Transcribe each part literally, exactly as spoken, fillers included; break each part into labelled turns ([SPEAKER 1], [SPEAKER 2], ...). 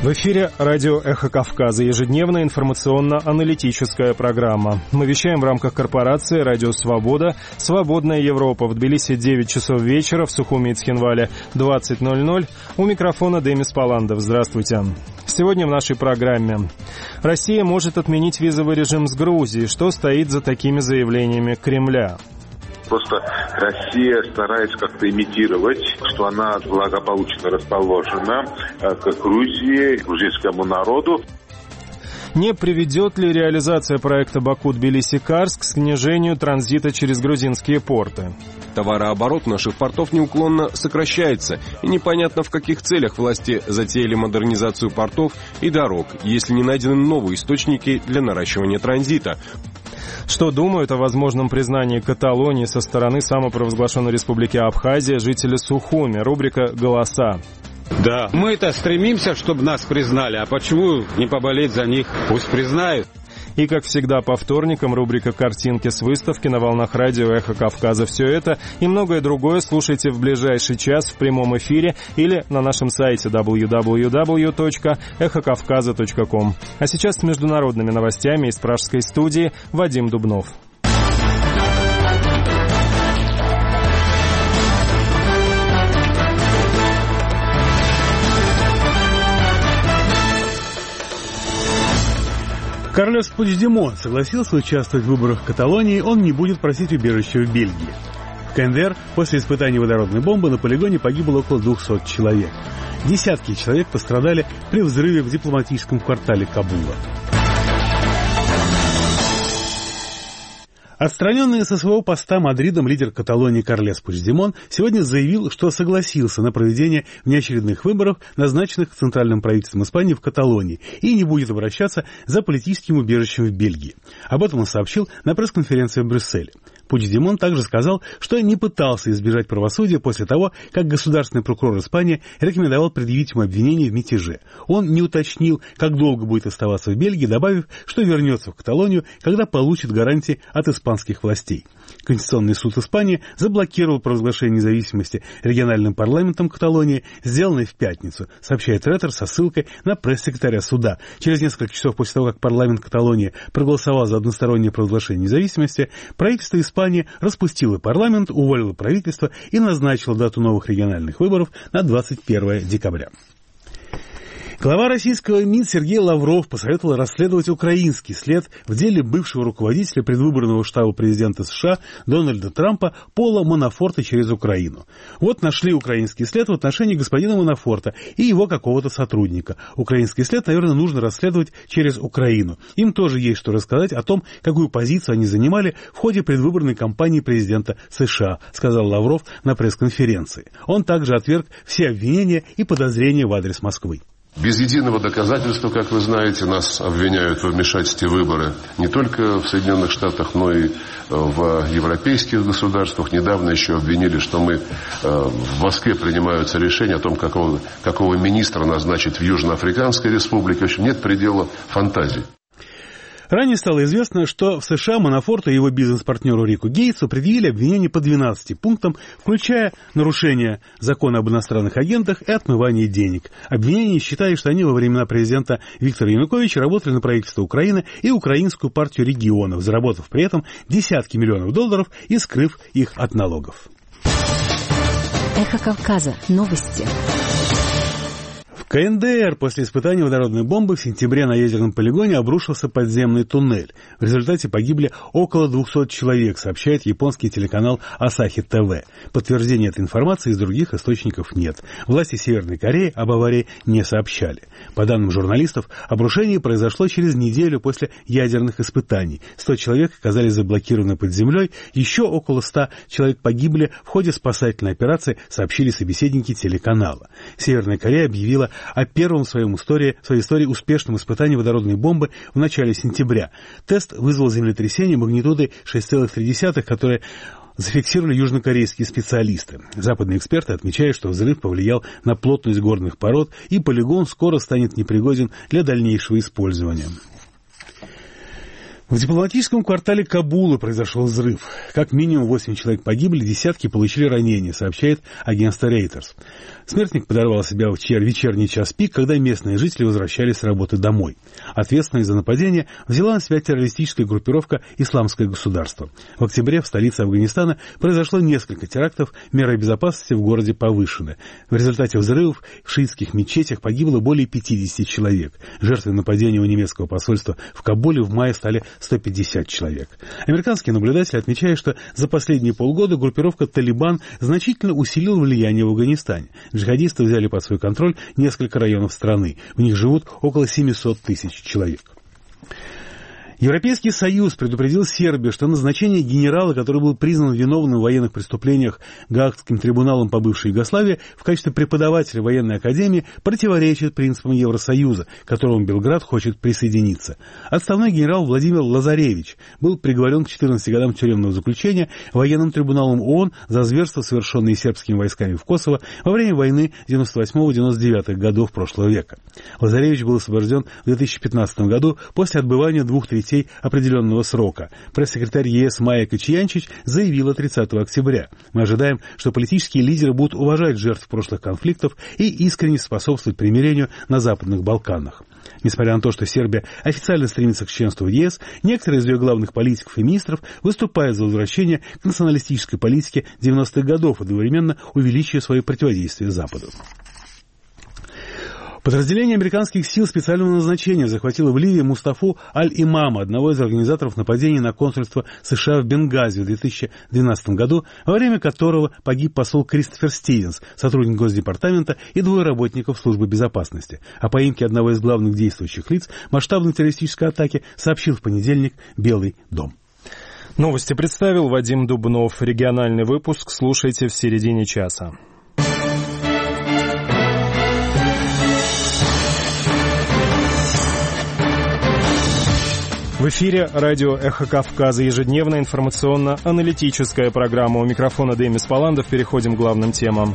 [SPEAKER 1] В эфире радио «Эхо Кавказа», ежедневная информационно-аналитическая программа. Мы вещаем в рамках корпорации «Радио Свобода», «Свободная Европа». В Тбилиси девять часов вечера, в Сухуми и Цхинвале двадцать ноль ноль. У микрофона Демис Паландов. Здравствуйте. Сегодня в нашей программе. Россия может отменить визовый режим с Грузией. Что стоит за такими заявлениями Кремля?
[SPEAKER 2] Просто Россия старается как-то имитировать, что она благополучно расположена к Грузии, к грузинскому народу.
[SPEAKER 1] Не приведет ли реализация проекта Баку-Тбилиси-Карск к снижению транзита через грузинские порты?
[SPEAKER 3] Товарооборот наших портов неуклонно сокращается, и непонятно, в каких целях власти затеяли модернизацию портов и дорог, если не найдены новые источники для наращивания транзита.
[SPEAKER 1] Что думают о возможном признании Каталонии со стороны самопровозглашенной республики Абхазия жители Сухуми? Рубрика «Голоса».
[SPEAKER 4] Да, мы-то стремимся, чтобы нас признали, а почему не поболеть за них? Пусть признают.
[SPEAKER 1] И, как всегда, по вторникам рубрика «Картинки с выставки» на волнах радио «Эхо Кавказа». Все это и многое другое слушайте в ближайший час в прямом эфире или на нашем сайте дабл ю дабл ю дабл ю точка эхо кавказа точка ком. А сейчас с международными новостями из пражской студии Вадим Дубнов.
[SPEAKER 5] Карлес Пучдемон согласился участвовать в выборах в Каталонии, он не будет просить убежища в Бельгии. В КНДР после испытаний водородной бомбы на полигоне погибло около двухсот человек. Десятки человек пострадали при взрыве в дипломатическом квартале Кабула. Отстраненный со своего поста Мадридом лидер Каталонии Карлес Пучдемон сегодня заявил, что согласился на проведение внеочередных выборов, назначенных центральным правительством Испании в Каталонии, и не будет обращаться за политическим убежищем в Бельгии. Об этом он сообщил на пресс-конференции в Брюсселе. Пучдемон также сказал, что не пытался избежать правосудия после того, как государственный прокурор Испании рекомендовал предъявить ему обвинение в мятеже. Он не уточнил, как долго будет оставаться в Бельгии, добавив, что вернется в Каталонию, когда получит гарантии от испанских властей. Конституционный суд Испании заблокировал провозглашение независимости региональным парламентом Каталонии, сделанное в пятницу, сообщает Рейтер со ссылкой на пресс-секретаря суда. Через несколько часов после того, как парламент Каталонии проголосовал за одностороннее провозглашение независимости, правительство Испании распустило парламент, уволило правительство и назначило дату новых региональных выборов на двадцать первое декабря. Глава российского МИД Сергей Лавров посоветовал расследовать украинский след в деле бывшего руководителя предвыборного штаба президента США Дональда Трампа Пола Манафорта через Украину. Вот нашли украинский след в отношении господина Манафорта и его какого-то сотрудника. Украинский след, наверное, нужно расследовать через Украину. Им тоже есть что рассказать о том, какую позицию они занимали в ходе предвыборной кампании президента США, сказал Лавров на пресс-конференции. Он также отверг все обвинения и подозрения в адрес Москвы.
[SPEAKER 6] Без единого доказательства, как вы знаете, нас обвиняют во вмешательстве в выборы не только в Соединенных Штатах, но и в европейских государствах. Недавно еще обвинили, что мы в Москве принимаются решения о том, какого, какого министра назначить в Южноафриканской республике. В общем, нет предела фантазии.
[SPEAKER 5] Ранее стало известно, что в США Манафорту и его бизнес-партнеру Рику Гейтсу предъявили обвинения по двенадцати пунктам, включая нарушение закона об иностранных агентах и отмывание денег. Обвинения считают, что они во времена президента Виктора Януковича работали на правительство Украины и Украинскую партию регионов, заработав при этом десятки миллионов долларов и скрыв их от налогов.
[SPEAKER 7] Эхо Кавказа. Новости.
[SPEAKER 5] В КНДР после испытания водородной бомбы в сентябре на ядерном полигоне обрушился подземный туннель. В результате погибли около двухсот человек, сообщает японский телеканал Асахи ТВ. Подтверждения этой информации из других источников нет. Власти Северной Кореи об аварии не сообщали. По данным журналистов, обрушение произошло через неделю после ядерных испытаний. сто человек оказались заблокированы под землей, еще около ста человек погибли в ходе спасательной операции, сообщили собеседники телеканала. Северная Корея объявила о первом в, своем истории, в своей истории успешном испытании водородной бомбы в начале сентября. Тест вызвал землетрясение магнитудой шесть целых три десятых, которое зафиксировали южнокорейские специалисты. Западные эксперты отмечают, что взрыв повлиял на плотность горных пород, и полигон скоро станет непригоден для дальнейшего использования. В дипломатическом квартале Кабула произошел взрыв. Как минимум восемь человек погибли, десятки получили ранения, сообщает агентство Reuters. Смертник подорвал себя в вечерний час пик, когда местные жители возвращались с работы домой. Ответственность за нападение взяла на себя террористическая группировка «Исламское государство». В октябре в столице Афганистана произошло несколько терактов, меры безопасности в городе повышены. В результате взрывов в шиитских мечетях погибло более пятьдесят человек. Жертвой нападения у немецкого посольства в Кабуле в мае стали сто пятьдесят человек. Американские наблюдатели отмечают, что за последние полгода группировка «Талибан» значительно усилила влияние в Афганистане. Джихадисты взяли под свой контроль несколько районов страны. В них живут около семьсот тысяч человек. Европейский Союз предупредил Сербию, что назначение генерала, который был признан виновным в военных преступлениях Гаагским трибуналом по бывшей Югославии, в качестве преподавателя военной академии противоречит принципам Евросоюза, к которому Белград хочет присоединиться. Отставной генерал Владимир Лазаревич был приговорен к четырнадцати годам тюремного заключения военным трибуналом ООН за зверства, совершенные сербскими войсками в Косово во время войны девяносто восьмого — девяносто девятого годов прошлого века. Лазаревич был освобожден в две тысячи пятнадцатом году после отбывания двух третей определенного срока. Пресс-секретарь ЕС Майя Качиянчич заявила тридцатого октября. Мы ожидаем, что политические лидеры будут уважать жертв прошлых конфликтов и искренне способствовать примирению на Западных Балканах. Несмотря на то, что Сербия официально стремится к членству в ЕС, некоторые из ее главных политиков и министров выступают за возвращение к националистической политике девяностых годов, одновременно увеличивая свое противодействие Западу. Подразделение американских сил специального назначения захватило в Ливии Мустафу Аль-Имама, одного из организаторов нападений на консульство США в Бенгази в две тысячи двенадцатом году, во время которого погиб посол Кристофер Стивенс, сотрудник Госдепартамента, и двое работников службы безопасности. О поимке одного из главных действующих лиц масштабной террористической атаки сообщил в понедельник Белый дом.
[SPEAKER 1] Новости представил Вадим Дубнов. Региональный выпуск слушайте в середине часа. В эфире радио «Эхо Кавказа», ежедневная информационно-аналитическая программа. У микрофона Демис Паландов. Переходим к главным темам.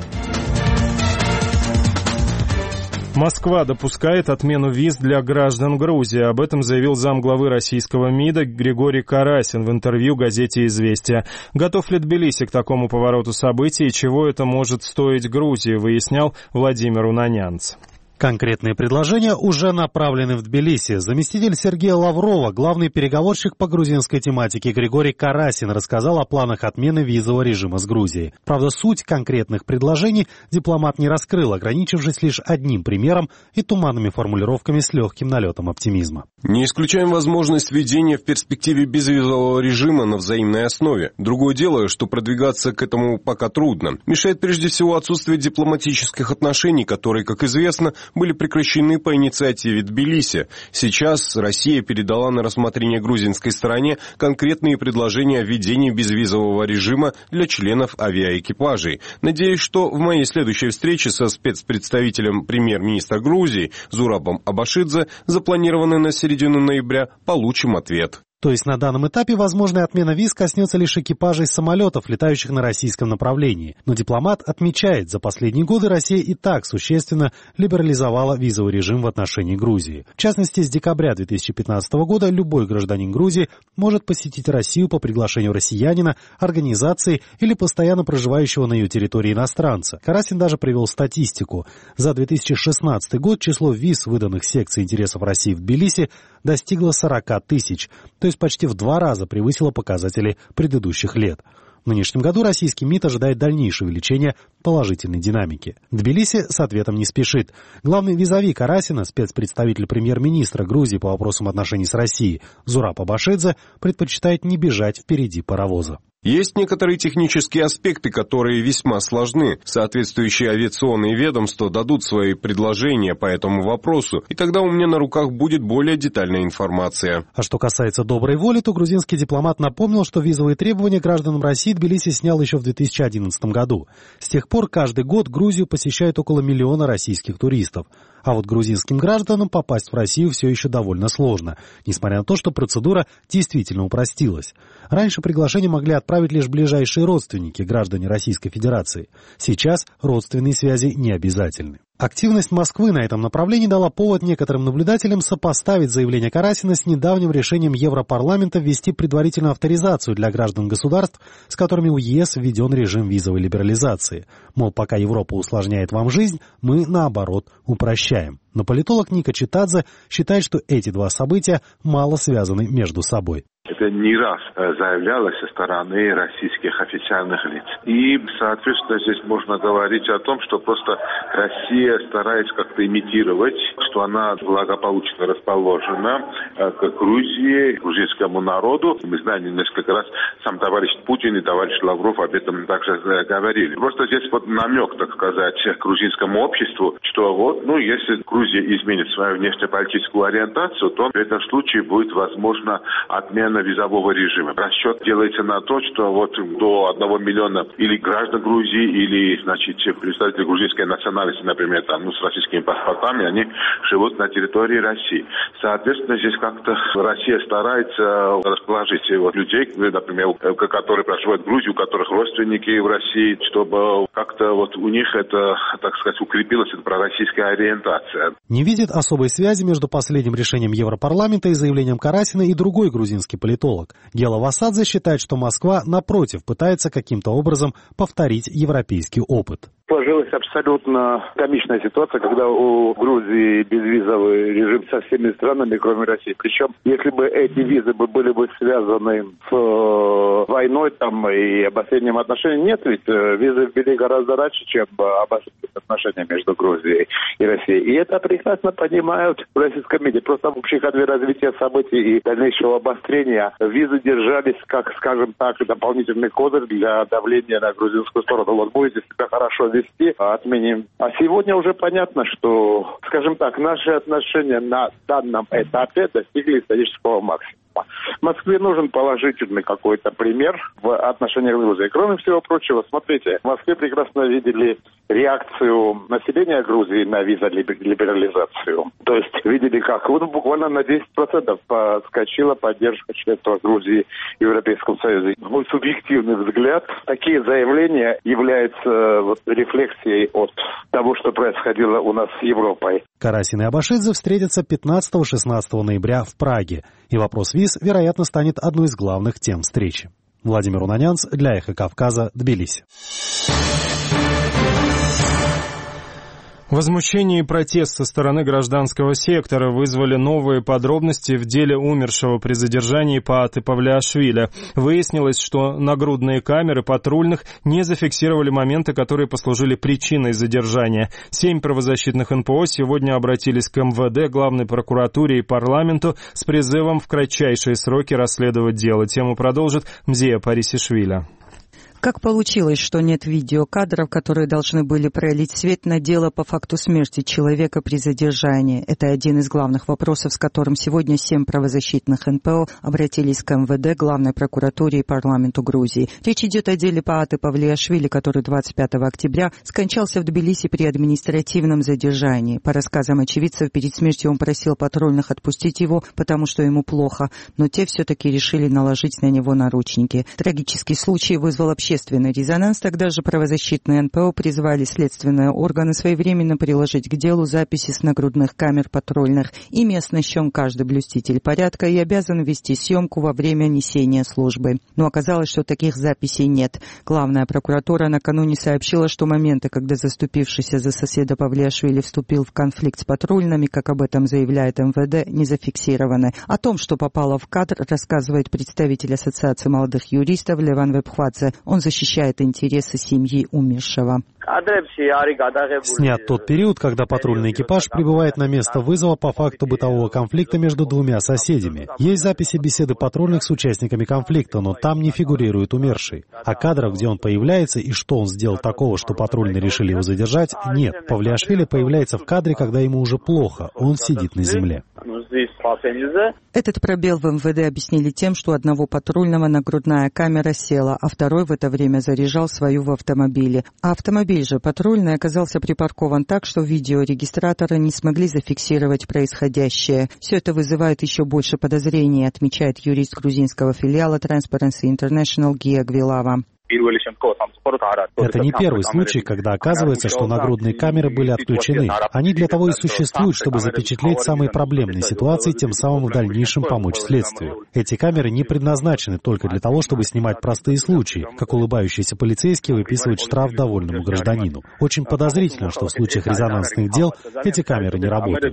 [SPEAKER 1] Москва допускает отмену виз для граждан Грузии. Об этом заявил замглавы российского МИДа Григорий Карасин в интервью газете «Известия». Готов ли Тбилиси к такому повороту событий и чего это может стоить Грузии, выяснял Владимир Унанянц.
[SPEAKER 8] Конкретные предложения уже направлены в Тбилиси. Заместитель Сергея Лаврова, главный переговорщик по грузинской тематике Григорий Карасин, рассказал о планах отмены визового режима с Грузией. Правда, суть конкретных предложений дипломат не раскрыл, ограничившись лишь одним примером и туманными формулировками с легким налетом оптимизма.
[SPEAKER 3] Не исключаем возможность введения в перспективе безвизового режима на взаимной основе. Другое дело, что продвигаться к этому пока трудно. Мешает прежде всего отсутствие дипломатических отношений, которые, как известно, были прекращены по инициативе Тбилиси. Сейчас Россия передала на рассмотрение грузинской стороне конкретные предложения о введении безвизового режима для членов авиаэкипажей. Надеюсь, что в моей следующей встрече со спецпредставителем премьер-министра Грузии Зурабом Абашидзе, запланированной на середину ноября, получим ответ.
[SPEAKER 8] То есть на данном этапе возможная отмена виз коснется лишь экипажей самолетов, летающих на российском направлении. Но дипломат отмечает, за последние годы Россия и так существенно либерализовала визовый режим в отношении Грузии. В частности, с декабря две тысячи пятнадцатого года любой гражданин Грузии может посетить Россию по приглашению россиянина, организации или постоянно проживающего на ее территории иностранца. Карасин даже привел статистику. За две тысячи шестнадцатый год число виз, выданных секцией интересов России в Тбилиси, достигло сорок тысяч, то есть почти в два раза превысило показатели предыдущих лет. В нынешнем году российский МИД ожидает дальнейшего увеличения положительной динамики. Тбилиси с ответом не спешит. Главный визави Карасина, спецпредставитель премьер-министра Грузии по вопросам отношений с Россией Зураб Абашидзе, предпочитает не бежать впереди паровоза.
[SPEAKER 3] Есть некоторые технические аспекты, которые весьма сложны. Соответствующие авиационные ведомства дадут свои предложения по этому вопросу, и тогда у меня на руках будет более детальная информация.
[SPEAKER 8] А что касается доброй воли, то грузинский дипломат напомнил, что визовые требования гражданам России Тбилиси снял еще в две тысячи одиннадцатом году. С тех пор каждый год Грузию посещает около миллиона российских туристов. А вот грузинским гражданам попасть в Россию все еще довольно сложно, несмотря на то, что процедура действительно упростилась. Раньше приглашение могли отправить лишь ближайшие родственники, граждане Российской Федерации. Сейчас родственные связи не обязательны. Активность Москвы на этом направлении дала повод некоторым наблюдателям сопоставить заявление Карасина с недавним решением Европарламента ввести предварительную авторизацию для граждан государств, с которыми у ЕС введен режим визовой либерализации. Мол, пока Европа усложняет вам жизнь, мы, наоборот, упрощаем. Но политолог Ника Читадзе считает, что эти два события мало связаны между собой.
[SPEAKER 2] Это не раз заявлялось со стороны российских официальных лиц. И, соответственно, здесь можно говорить о том, что просто Россия старается как-то имитировать, что она благополучно расположена к Грузии, к грузинскому народу. Мы знаем, несколько раз сам товарищ Путин и товарищ Лавров об этом также говорили. Просто здесь вот намек, так сказать, к грузинскому обществу, что вот, ну, если Грузия изменит свою внешнеполитическую ориентацию, то в этом случае будет возможно отмена визового режима. Расчет делается на то, что вот до одного миллиона или граждан Грузии, или, значит, представители грузинской национальности, например, там, ну, с российскими паспортами, они живут на территории России. Соответственно, здесь как-то Россия старается расположить вот людей, например, которые проживают в Грузии, у которых родственники в России, чтобы как-то вот у них это, так сказать, укрепилась эта пророссийская ориентация.
[SPEAKER 8] Не видит особой связи между последним решением Европарламента и заявлением Карасина и другой грузинский политолог. Гела Васадзе считает, что Москва, напротив, пытается каким-то образом повторить европейский опыт.
[SPEAKER 9] Сложилась абсолютно комичная ситуация, когда у Грузии безвизовый режим со всеми странами, кроме России. Причем, если бы эти визы были бы связаны с войной там, и обострением отношений, нет, ведь визы ввели гораздо раньше, чем обострить отношения между Грузией и Россией. И это прекрасно понимают в российском МИДе. Просто в общей ходе развития событий и дальнейшего обострения визы держались, как, скажем так, дополнительный козырь для давления на грузинскую сторону. Вот будете себя хорошо вести, отменим. А сегодня уже понятно, что, скажем так, наши отношения на данном этапе достигли исторического максимума. Москве нужен положительный какой-то пример в отношениях с Грузией. Кроме всего прочего, смотрите, в Москве прекрасно видели реакцию населения Грузии на визолиберализацию. То есть видели, как вот буквально на десять процентов подскочила поддержка членства Грузии в Европейском Союзе. Мой субъективный взгляд, такие заявления являются вот рефлексией от того, что происходило у нас с Европой.
[SPEAKER 8] Карасин и Абашидзе встретятся пятнадцатого-шестнадцатого ноября в Праге. И вопрос виз, вероятно, станет одной из главных тем встречи. Владимир Унанянц для Эхо Кавказа, Тбилиси.
[SPEAKER 1] Возмущение и протест со стороны гражданского сектора вызвали новые подробности в деле умершего при задержании Пааты Павлиашвили. Выяснилось, что нагрудные камеры патрульных не зафиксировали моменты, которые послужили причиной задержания. Семь правозащитных эн пэ о сегодня обратились к эм вэ дэ, главной прокуратуре и парламенту с призывом в кратчайшие сроки расследовать дело. Тему продолжит Мзея Парисишвили.
[SPEAKER 10] Как получилось, что нет видеокадров, которые должны были пролить свет на дело по факту смерти человека при задержании? Это один из главных вопросов, с которым сегодня семь правозащитных эн пэ о обратились к эм вэ дэ, главной прокуратуре и парламенту Грузии. Речь идет о деле Пааты Павлиашвили, который двадцать пятого октября скончался в Тбилиси при административном задержании. По рассказам очевидцев, перед смертью он просил патрульных отпустить его, потому что ему плохо, но те все-таки решили наложить на него наручники. Трагический случай вызвал общественный Общественный резонанс. Тогда же правозащитные эн пэ о призвали следственные органы своевременно приложить к делу записи с нагрудных камер патрульных. Ими оснащен каждый блюститель порядка и обязан вести съемку во время несения службы. Но оказалось, что таких записей нет. Главная прокуратура накануне сообщила, что моменты, когда заступившийся за соседа Павлиашвили вступил в конфликт с патрульными, как об этом заявляет эм вэ дэ, не зафиксированы. О том, что попало в кадр, рассказывает представитель Ассоциации молодых юристов Леван Вебхвадзе. Он защищает интересы семьи умершего.
[SPEAKER 8] Снят тот период, когда патрульный экипаж прибывает на место вызова по факту бытового конфликта между двумя соседями. Есть записи беседы патрульных с участниками конфликта, но там не фигурирует умерший. А кадров, где он появляется и что он сделал такого, что патрульные решили его задержать, нет. Павлиашвили появляется в кадре, когда ему уже плохо, он сидит на земле.
[SPEAKER 10] Этот пробел в эм вэ дэ объяснили тем, что у одного патрульного нагрудная камера села, а второй в это время заряжал свою в автомобиле. А автомобиль же патрульный оказался припаркован так, что видеорегистраторы не смогли зафиксировать происходящее. Все это вызывает еще больше подозрений, отмечает юрист грузинского филиала Transparency International Гия Гвилава.
[SPEAKER 8] Это не первый случай, когда оказывается, что нагрудные камеры были отключены. Они для того и существуют, чтобы запечатлеть самые проблемные ситуации, тем самым в дальнейшем помочь следствию. Эти камеры не предназначены только для того, чтобы снимать простые случаи, как улыбающийся полицейский выписывает штраф довольному гражданину. Очень подозрительно, что в случаях резонансных дел эти камеры не работают.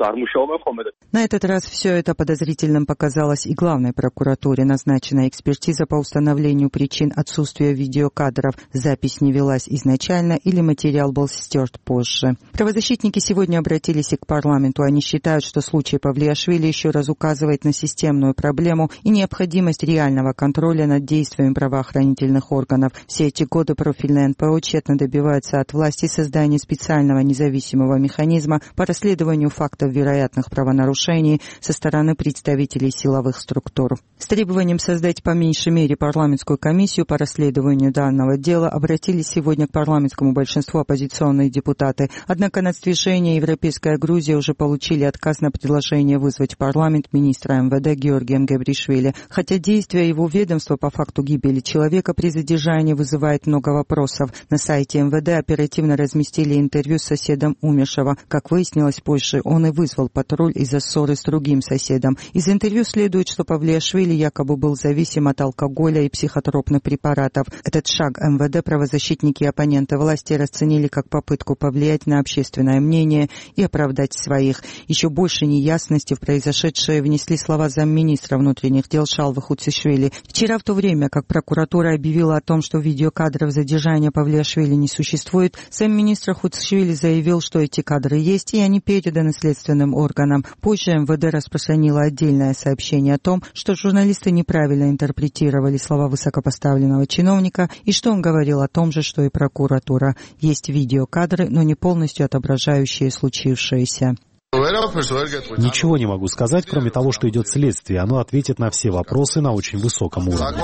[SPEAKER 10] На этот раз все это подозрительным показалось и главной прокуратуре. Назначена экспертиза по установлению причин отсутствия видеокадров. Запись не велась изначально или материал был стерт позже. Правозащитники сегодня обратились и к парламенту. Они считают, что случай Павлиашвили еще раз указывает на системную проблему и необходимость реального контроля над действиями правоохранительных органов. Все эти годы профильный эн пэ о тщетно добивается от власти создания специального независимого механизма по расследованию фактов вероятных правонарушений со стороны представителей силовых структур. С требованием создать по меньшей мере парламентскую комиссию по расследованию данного дела обратились сегодня к парламентскому большинству оппозиционные депутаты. Однако нацдвижение «Европейская Грузия» уже получили отказ на предложение вызвать в парламент министра эм вэ дэ Георгия Мгебришвили. Хотя действия его ведомства по факту гибели человека при задержании вызывает много вопросов. На сайте эм вэ дэ оперативно разместили интервью с соседом умершего. Как выяснилось позже, он и вызвал патруль из-за ссоры с другим соседом. Из интервью следует, что Павлиашвили якобы был зависим от алкоголя и психотропных препаратов. Этот шаг эм вэ дэ правозащитники и оппоненты власти расценили как попытку повлиять на общественное мнение и оправдать своих. Еще больше неясности в произошедшее внесли слова замминистра внутренних дел Шалвы Хуцишвили. Вчера, в то время, как прокуратура объявила о том, что видеокадров задержания Павлиашвили не существует, замминистра Хуцишвили заявил, что эти кадры есть, и они переданы следственным органам. Позже эм вэ дэ распространила отдельное сообщение о том, что журналисты неправильно интерпретировали слова высокопоставленного чиновника и что он говорил о том же, что и прокуратура. Есть видеокадры, но не полностью отображающие случившееся.
[SPEAKER 8] Ничего не могу сказать, кроме того, что идет следствие. Оно ответит на все вопросы на очень высоком уровне.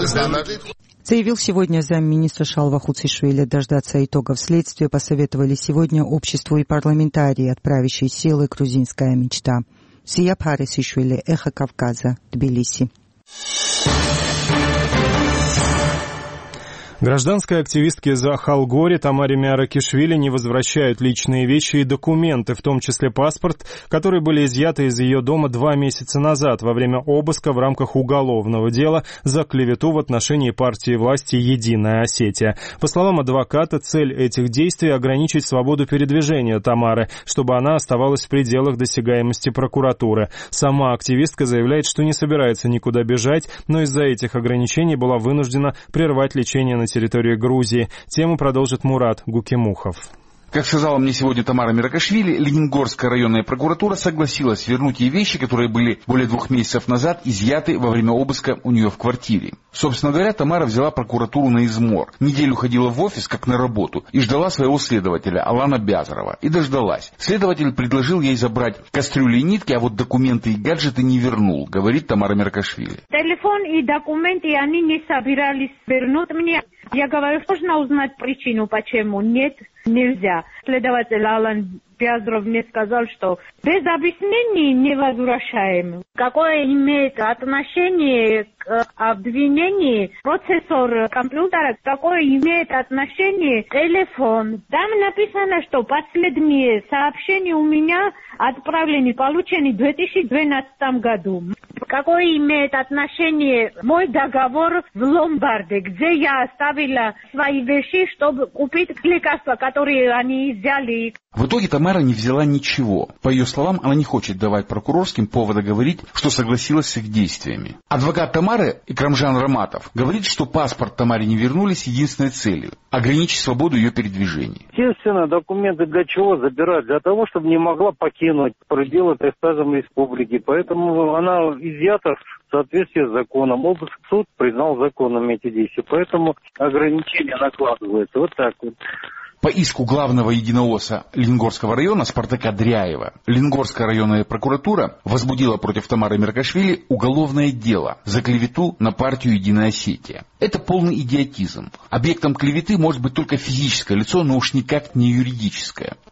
[SPEAKER 10] Заявил сегодня замминистра Шалва Хуцишвили. Дождаться итогов следствия посоветовали сегодня обществу и парламентарии от правящей силы «Грузинская мечта». Сия Парисишвили, Эхо Кавказа, Тбилиси.
[SPEAKER 1] Гражданской активистке за Халгори Тамаре Миаракишвили не возвращают личные вещи и документы, в том числе паспорт, которые были изъяты из ее дома два месяца назад во время обыска в рамках уголовного дела за клевету в отношении партии власти «Единая Осетия». По словам адвоката, цель этих действий – ограничить свободу передвижения Тамары, чтобы она оставалась в пределах досягаемости прокуратуры. Сама активистка заявляет, что не собирается никуда бежать, но из-за этих ограничений была вынуждена прервать лечение на территории Грузии. Тему продолжит Мурат Гукимухов.
[SPEAKER 11] Как сказала мне сегодня Тамара Миаракишвили, Ленингорская районная прокуратура согласилась вернуть ей вещи, которые были более двух месяцев назад изъяты во время обыска у нее в квартире. Собственно говоря, Тамара взяла прокуратуру на измор. Неделю ходила в офис, как на работу, и ждала своего следователя, Алана Бязарова. И дождалась. Следователь предложил ей забрать кастрюли и нитки, а вот документы и гаджеты не вернул, говорит Тамара Миаракишвили.
[SPEAKER 12] Телефон и документы они не собирались вернуть мне. Я говорю, можно узнать причину, почему нет, нельзя. Следователь Алан Бязаров мне сказал, что без объяснений не возвращаем. Какое имеет отношение к обвинению процессор компьютера, какое имеет отношение телефон. Там написано, что последние сообщения у меня отправлены, получены в две тысячи двенадцатом году. Какое имеет отношение мой договор в ломбарде, где я оставила свои вещи, чтобы купить лекарства, которые они взяли.
[SPEAKER 11] В итоге Тамара не взяла ничего. По ее словам, она не хочет давать прокурорским повода говорить, что согласилась с их действиями. Адвокат Тамары Икрамжан Раматов говорит, что паспорт Тамаре не вернули с единственной целью – ограничить свободу ее передвижений.
[SPEAKER 9] Естественно, документы для чего забирать? Для того, чтобы не могла покинуть пределы, так скажем, республики. Поэтому она изъята в соответствии с законом. Областный суд признал законными эти действия. Поэтому ограничения накладываются. Вот так вот.
[SPEAKER 11] По иску главного единоосса Ленингорского района Спартака Дряева, Ленингорская районная прокуратура возбудила против Тамары Миаракишвили уголовное дело за клевету на партию «Единая Осетия». Это полный идиотизм. Объектом клеветы может быть только физическое лицо, но уж никак не юридическое.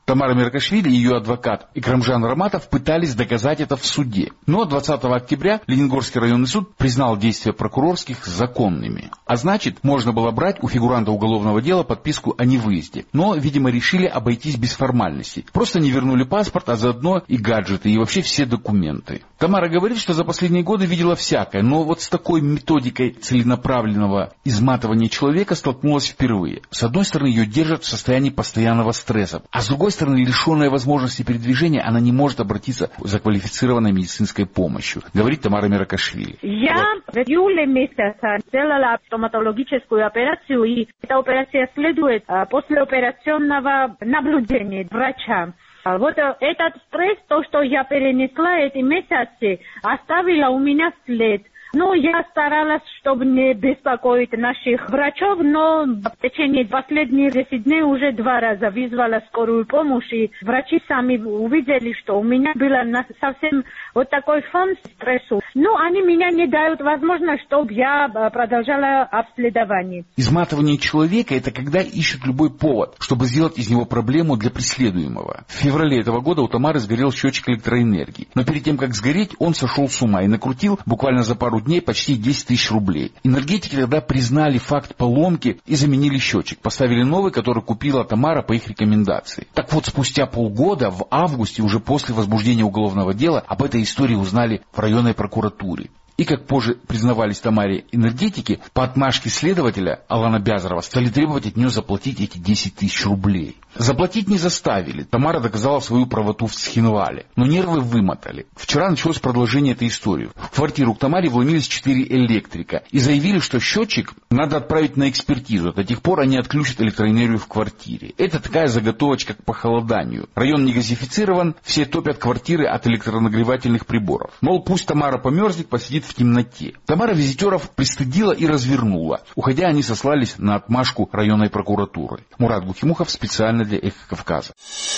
[SPEAKER 11] Тамара Меркашвили и ее адвокат Икрамжан Раматов пытались доказать это в суде. Но двадцатого октября Ленингорский районный суд признал действия прокурорских законными. А значит, можно было брать у фигуранта уголовного дела подписку о невыезде. Но, видимо, решили обойтись без формальностей. Просто не вернули паспорт, а заодно и гаджеты, и вообще все документы. Тамара говорит, что за последние годы видела всякое, но вот с такой методикой целенаправленного изматывания человека столкнулась впервые. С одной стороны, ее держат в состоянии постоянного стресса, а с другой стороны, лишенная возможности передвижения, она не может обратиться за квалифицированной медицинской помощью, говорит Тамара Меркашвили.
[SPEAKER 12] Я в июле месяце сделала стоматологическую операцию, и эта операция следует послеоперационного наблюдения врача. Вот этот стресс, то, что я перенесла эти месяцы, оставила у меня след. Ну, я старалась, чтобы не беспокоить наших врачов, но в течение последних десяти дней уже два раза вызвала скорую помощь, и врачи сами увидели, что у меня был совсем вот такой фон стрессу. Но они меня не дают возможность, чтобы я продолжала обследование.
[SPEAKER 11] Изматывание человека – это когда ищут любой повод, чтобы сделать из него проблему для преследуемого. В феврале этого года у Тамары сгорел счетчик электроэнергии. Но перед тем, как сгореть, он сошел с ума и накрутил буквально за пару дней почти десять тысяч рублей. Энергетики тогда признали факт поломки и заменили счетчик. Поставили новый, который купила Тамара по их рекомендации. Так вот, спустя полгода, в августе, уже после возбуждения уголовного дела, об этой истории узнали в районной прокуратуре. И, как позже признавались Тамаре энергетики, по отмашке следователя Алана Бязарова стали требовать от нее заплатить эти десять тысяч рублей. Заплатить не заставили. Тамара доказала свою правоту в Цхинвале. Но нервы вымотали. Вчера началось продолжение этой истории. В квартиру к Тамаре вломились четыре электрика и заявили, что счетчик надо отправить на экспертизу. До тех пор они отключат электроэнергию в квартире. Это такая заготовочка к похолоданию. Район не газифицирован, все топят квартиры от электронагревательных приборов. Мол, пусть Тамара померзнет, посидит в темноте. Тамара визитеров пристыдила и развернула. Уходя, они сослались на отмашку районной прокуратуры. Мурат Бухимухов специально для «Эхо Кавказа».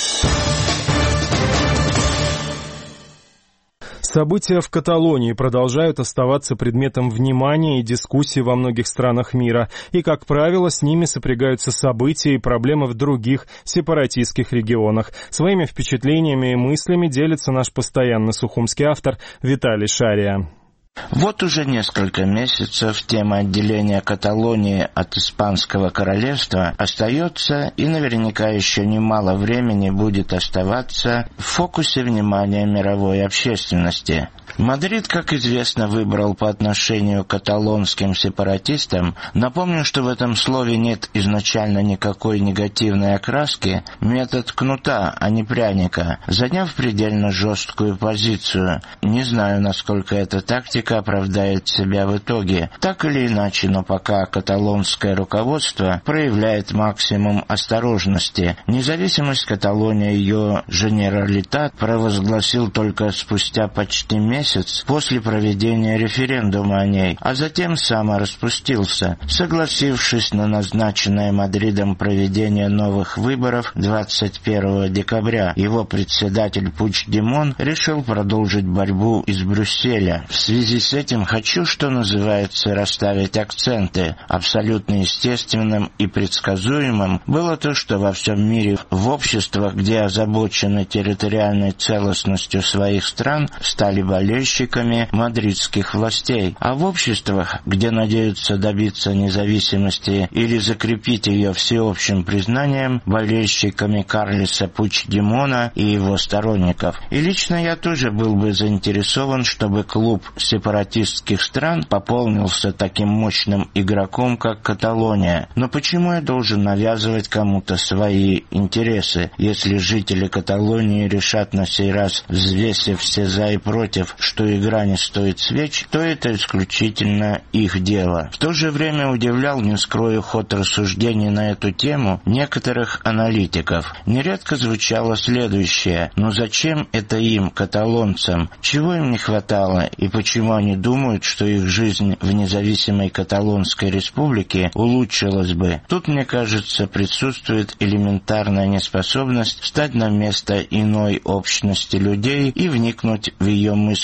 [SPEAKER 1] События в Каталонии продолжают оставаться предметом внимания и дискуссий во многих странах мира. И, как правило, с ними сопрягаются события и проблемы в других сепаратистских регионах. Своими впечатлениями и мыслями делится наш постоянный сухумский автор Виталий Шария.
[SPEAKER 13] Вот уже несколько месяцев тема отделения Каталонии от Испанского королевства остается и наверняка еще немало времени будет оставаться в фокусе внимания мировой общественности. Мадрид, как известно, выбрал по отношению к каталонским сепаратистам, напомню, что в этом слове нет изначально никакой негативной окраски, метод кнута, а не пряника, заняв предельно жесткую позицию. Не знаю, насколько эта тактика оправдает себя в итоге. Так или иначе, но пока каталонское руководство проявляет максимум осторожности. Независимость Каталонии, ее Женералитат провозгласил только спустя почти месяц после проведения референдума о ней, а затем самораспустился, согласившись на назначенное Мадридом проведение новых выборов двадцать первого декабря. Его председатель Пучдемон решил продолжить борьбу из Брюсселя. В связи с этим хочу, что называется, расставить акценты. Абсолютно естественным и предсказуемым было то, что во всем мире в обществах, где озабочены территориальной целостностью своих стран, стали болеть болельщиками мадридских властей, а в обществах, где надеются добиться независимости или закрепить ее всеобщим признанием, болельщиками Карлеса Пучдемона и его сторонников. И лично я тоже был бы заинтересован, чтобы клуб сепаратистских стран пополнился таким мощным игроком, как Каталония. Но почему я должен навязывать кому-то свои интересы, если жители Каталонии решат на сей раз, взвесив все за и против, что игра не стоит свеч, то это исключительно их дело. В то же время удивлял, не скрою, ход рассуждений на эту тему некоторых аналитиков. Нередко звучало следующее: «Но зачем это им, каталонцам? Чего им не хватало? И почему они думают, что их жизнь в независимой Каталонской республике улучшилась бы?» Тут, мне кажется, присутствует элементарная неспособность встать на место иной общности людей и вникнуть в ее мысли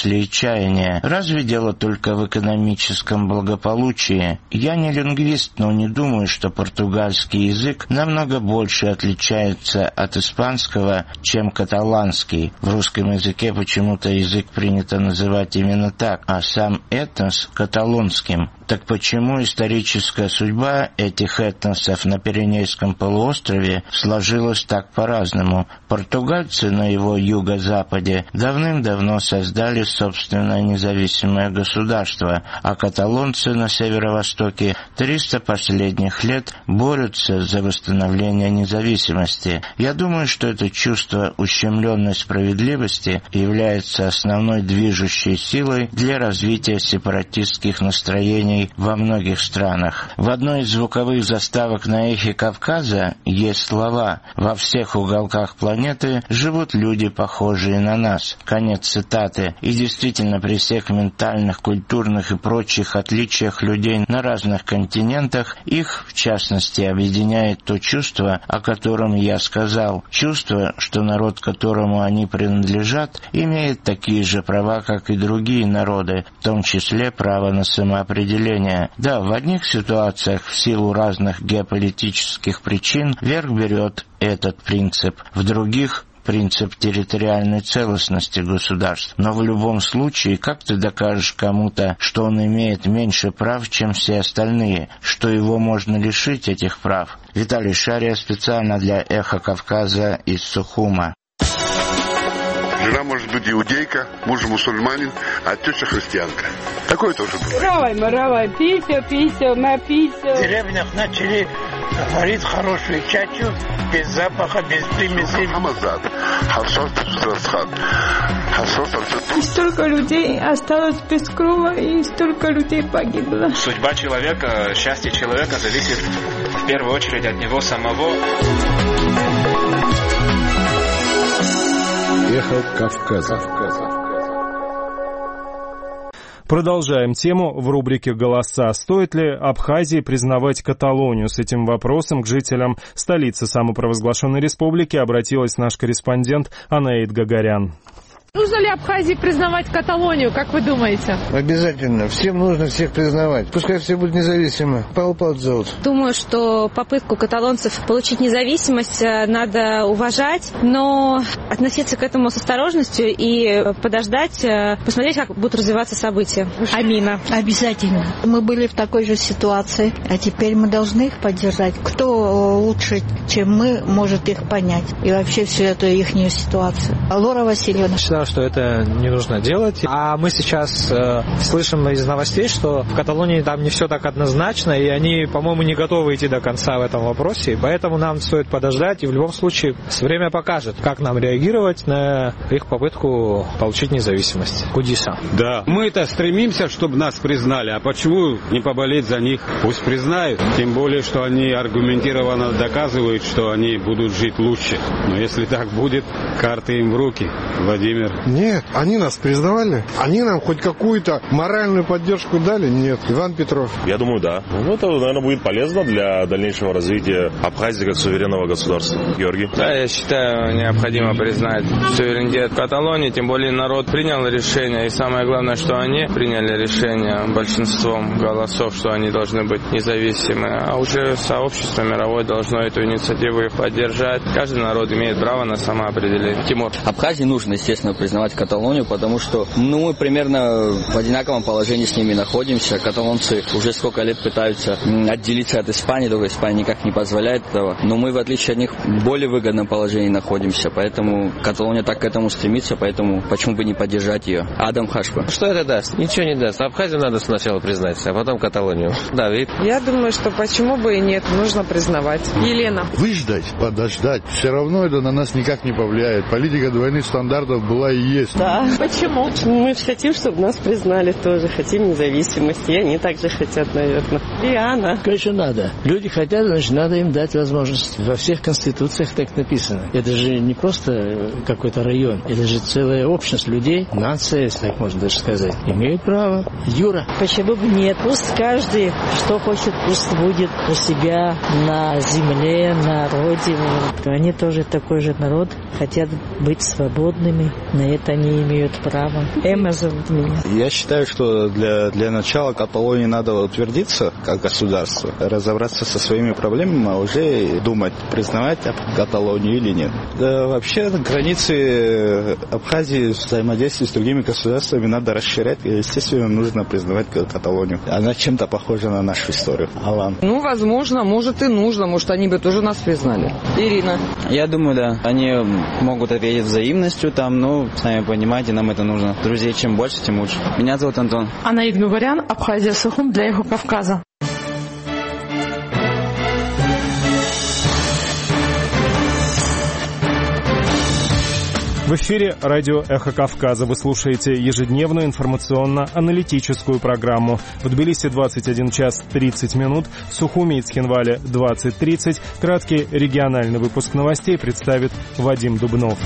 [SPEAKER 13] мысли и чаяния. Разве дело только в экономическом благополучии? Я не лингвист, но не думаю, что португальский язык намного больше отличается от испанского, чем каталанский. В русском языке почему-то язык принято называть именно так, а сам этнос — каталонским. Так почему историческая судьба этих этносов на Пиренейском полуострове сложилась так по-разному? Португальцы на его юго-западе давным-давно создали собственное независимое государство, а каталонцы на северо-востоке триста последних лет борются за восстановление независимости. Я думаю, что это чувство ущемленной справедливости является основной движущей силой для развития сепаратистских настроений во многих странах. В одной из звуковых заставок на эхе Кавказа есть слова: «Во всех уголках планеты живут люди, похожие на нас». Конец цитаты. И действительно, при всех ментальных, культурных и прочих отличиях людей на разных континентах, их, в частности, объединяет то чувство, о котором я сказал. Чувство, что народ, которому они принадлежат, имеет такие же права, как и другие народы, в том числе право на самоопределение. Да, в одних ситуациях в силу разных геополитических причин верх берет этот принцип, в других — принцип территориальной целостности государств. Но в любом случае, как ты докажешь кому-то, что он имеет меньше прав, чем все остальные, что его можно лишить этих прав? Виталий Шария специально для «Эхо Кавказа» из Сухума.
[SPEAKER 6] Жена может быть иудейка, муж мусульманин, а теща христианка. Такое тоже бывает.
[SPEAKER 14] Равай, маравай, пися, пися, напися.
[SPEAKER 15] В деревнях начали варить хорошую чачу, без запаха, без примесей.
[SPEAKER 14] И столько людей осталось без крова, и столько людей погибло.
[SPEAKER 16] Судьба человека, счастье человека зависит в первую очередь от него самого.
[SPEAKER 3] Эхо Кавказа.
[SPEAKER 1] Продолжаем тему в рубрике «Голоса». Стоит ли Абхазии признавать Каталонию? С этим вопросом к жителям столицы самопровозглашенной республики обратилась наш корреспондент Анаид Гагарян.
[SPEAKER 17] Нужно ли Абхазии признавать Каталонию, как вы думаете?
[SPEAKER 18] Обязательно. Всем нужно всех признавать. Пускай все будут независимы. Павел Павлович зовут.
[SPEAKER 19] Думаю, что попытку каталонцев получить независимость надо уважать, но относиться к этому с осторожностью и подождать, посмотреть, как будут развиваться события. Амина.
[SPEAKER 20] Обязательно. Мы были в такой же ситуации, а теперь мы должны их поддержать. Кто лучше, чем мы, может их понять. И вообще всю эту ихнюю ситуацию. Лора Васильевна.
[SPEAKER 21] Что это не нужно делать. А мы сейчас э, слышим из новостей, что в Каталонии там не все так однозначно, и они, по-моему, не готовы идти до конца в этом вопросе. Поэтому нам стоит подождать, и в любом случае время покажет, как нам реагировать на их попытку получить независимость. Кудиса.
[SPEAKER 4] Да, мы-то стремимся, чтобы нас признали, а почему не поболеть за них? Пусть признают. Тем более, что они аргументированно доказывают, что они будут жить лучше. Но если так будет, карты им в руки. Владимир.
[SPEAKER 22] Нет, они нас признавали. Они нам хоть какую-то моральную поддержку дали? Нет. Иван Петров.
[SPEAKER 23] Я думаю, да. Ну, это, наверное, будет полезно для дальнейшего развития Абхазии как суверенного государства. Георгий?
[SPEAKER 24] Да, я считаю, необходимо признать суверенитет Каталонии, тем более народ принял решение, и самое главное, что они приняли решение большинством голосов, что они должны быть независимы, а уже сообщество мировое должно эту инициативу поддержать. Каждый народ имеет право на самоопределение. Тимур.
[SPEAKER 25] Абхазии нужно, естественно, признавать Каталонию, потому что ну, мы примерно в одинаковом положении с ними находимся. Каталонцы уже сколько лет пытаются отделиться от Испании, только Испания никак не позволяет этого. Но мы, в отличие от них, в более выгодном положении находимся. Поэтому Каталония так к этому стремится, поэтому почему бы не поддержать ее? Адам Хашпа.
[SPEAKER 26] Что это даст? Ничего не даст. Абхазию надо сначала признать, а потом Каталонию. Давид.
[SPEAKER 27] Я думаю, что почему бы и нет, нужно признавать. Елена.
[SPEAKER 28] Выждать, подождать. Все равно это на нас никак не повлияет. Политика двойных стандартов была и есть.
[SPEAKER 27] Да. Почему?
[SPEAKER 29] Мы же хотим, чтобы нас признали тоже. Хотим независимости. И они также хотят, наверное. И Анна.
[SPEAKER 30] Конечно, надо. Люди хотят, значит, надо им дать возможность. Во всех конституциях так написано. Это же не просто какой-то район. Это же целая общность людей. Нация, если так можно даже сказать. Имеют право. Юра.
[SPEAKER 31] Почему бы нет? Пусть каждый, что хочет, пусть будет у себя на земле, на родине. Они тоже такой же народ. Хотят быть свободными, На это они имеют право. Эмма зовут меня.
[SPEAKER 2] Я считаю, что для, для начала Каталонии надо утвердиться как государство, разобраться со своими проблемами, а уже думать, признавать Каталонию или нет. Да, вообще границы Абхазии взаимодействия с другими государствами надо расширять. И, естественно, нужно признавать Каталонию. Она чем-то похожа на нашу историю. Алан.
[SPEAKER 27] Ну, возможно, может и нужно. Может, они бы тоже нас признали. Ирина.
[SPEAKER 25] Я думаю, да. Они могут ответить взаимностью там, ну, сами понимаете, нам это нужно. Друзей чем больше, тем лучше. Меня зовут Антон.
[SPEAKER 14] Анна Игнугарян, Абхазия, Сухум для Эхо Кавказа.
[SPEAKER 1] В эфире радио «Эхо Кавказа». Вы слушаете ежедневную информационно-аналитическую программу. В Тбилиси двадцать один час тридцать минут, в Сухуми и Цхинвале двадцать тридцать. Краткий региональный выпуск новостей представит Вадим Дубнов.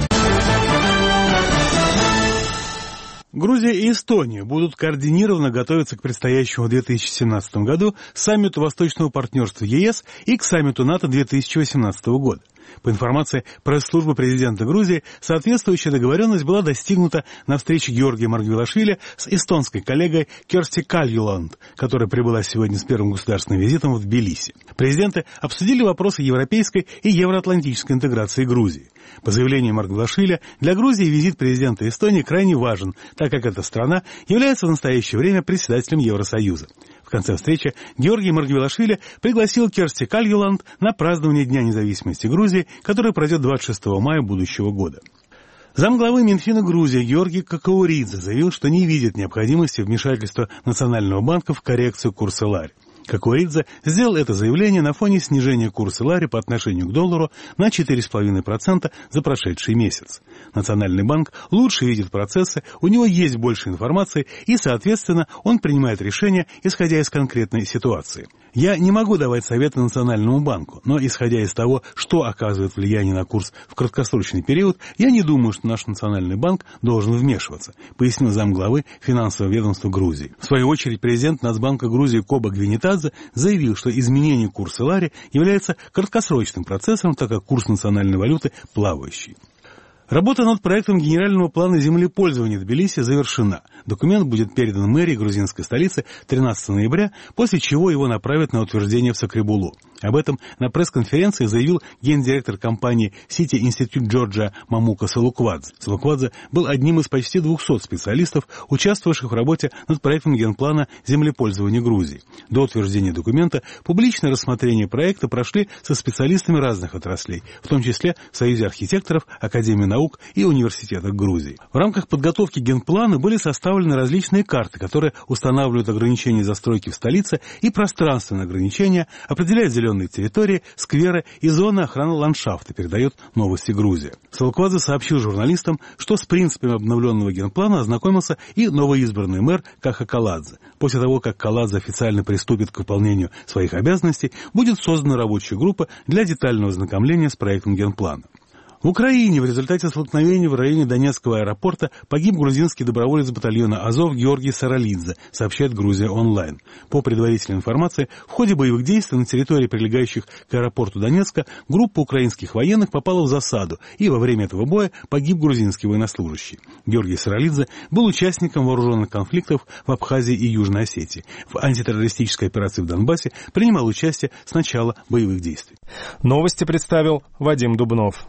[SPEAKER 5] Грузия и Эстония будут координированно готовиться к предстоящему в две тысячи семнадцатом году саммиту Восточного партнерства ЕС и к саммиту НАТО две тысячи восемнадцатого года. По информации пресс-службы президента Грузии, соответствующая договоренность была достигнута на встрече Георгия Маргвелашвили с эстонской коллегой Керсти Кальюланд, которая прибыла сегодня с первым государственным визитом в Тбилиси. Президенты обсудили вопросы европейской и евроатлантической интеграции Грузии. По заявлению Маргвелашвили, для Грузии визит президента Эстонии крайне важен, так как эта страна является в настоящее время председателем Евросоюза. В конце встречи Георгий Маргвелашвили пригласил Керсти Кальюланд на празднование Дня независимости Грузии, которое пройдет двадцать шестого мая будущего года. Замглавы Минфина Грузии Георгий Какауридзе заявил, что не видит необходимости вмешательства Национального банка в коррекцию курса лари. Какуридзе сделал это заявление на фоне снижения курса лари по отношению к доллару на четыре целых пять десятых процента за прошедший месяц. Национальный банк лучше видит процессы, у него есть больше информации и, соответственно, он принимает решения, исходя из конкретной ситуации. Я не могу давать советы Национальному банку, но, исходя из того, что оказывает влияние на курс в краткосрочный период, я не думаю, что наш Национальный банк должен вмешиваться, пояснил замглавы финансового ведомства Грузии. В свою очередь, президент Нацбанка Грузии Коба Гвинетадзе заявил, что изменение курса лари является краткосрочным процессом, так как курс национальной валюты плавающий. Работа над проектом генерального плана землепользования Тбилиси завершена. Документ будет передан мэрии грузинской столицы тринадцатого ноября, после чего его направят на утверждение в Сакребулу. Об этом на пресс-конференции заявил гендиректор компании City Institute Джорджа Мамука Салуквадзе. Салуквадзе был одним из почти двухсот специалистов, участвовавших в работе над проектом генплана землепользования Грузии. До утверждения документа публичное рассмотрение проекта прошли со специалистами разных отраслей, в том числе в Союзе архитекторов, Академии наук и университетах Грузии. В рамках подготовки генплана были составлены различные карты, которые устанавливают ограничения застройки в столице и пространственные ограничения, определяют зеленые территории, скверы и зоны охраны ландшафта, передает «Новости Грузия». Салуквадзе сообщил журналистам, что с принципами обновленного генплана ознакомился и новоизбранный мэр Каха Каладзе. После того, как Каладзе официально приступит к выполнению своих обязанностей, будет создана рабочая группа для детального ознакомления с проектом генплана. В Украине в результате столкновения в районе Донецкого аэропорта погиб грузинский доброволец батальона «Азов» Георгий Саралидзе, сообщает Грузия онлайн. По предварительной информации, в ходе боевых действий на территории, прилегающих к аэропорту Донецка, группа украинских военных попала в засаду, и во время этого боя погиб грузинский военнослужащий. Георгий Саралидзе был участником вооруженных конфликтов в Абхазии и Южной Осетии. В антитеррористической операции в Донбассе принимал участие с начала боевых действий.
[SPEAKER 1] Новости представил Вадим Дубнов.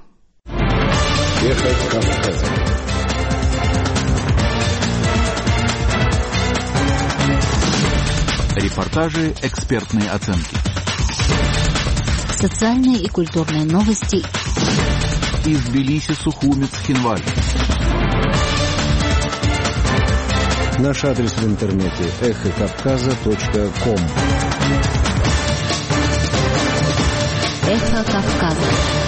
[SPEAKER 6] Эхо Кавказа. Репортажи, экспертные оценки.
[SPEAKER 7] Социальные и культурные новости.
[SPEAKER 6] Из Тбилиси, Сухуми, Цхинваль.
[SPEAKER 8] Наш адрес в интернете эхо кавказа точка ком.
[SPEAKER 7] Эхо Кавказа.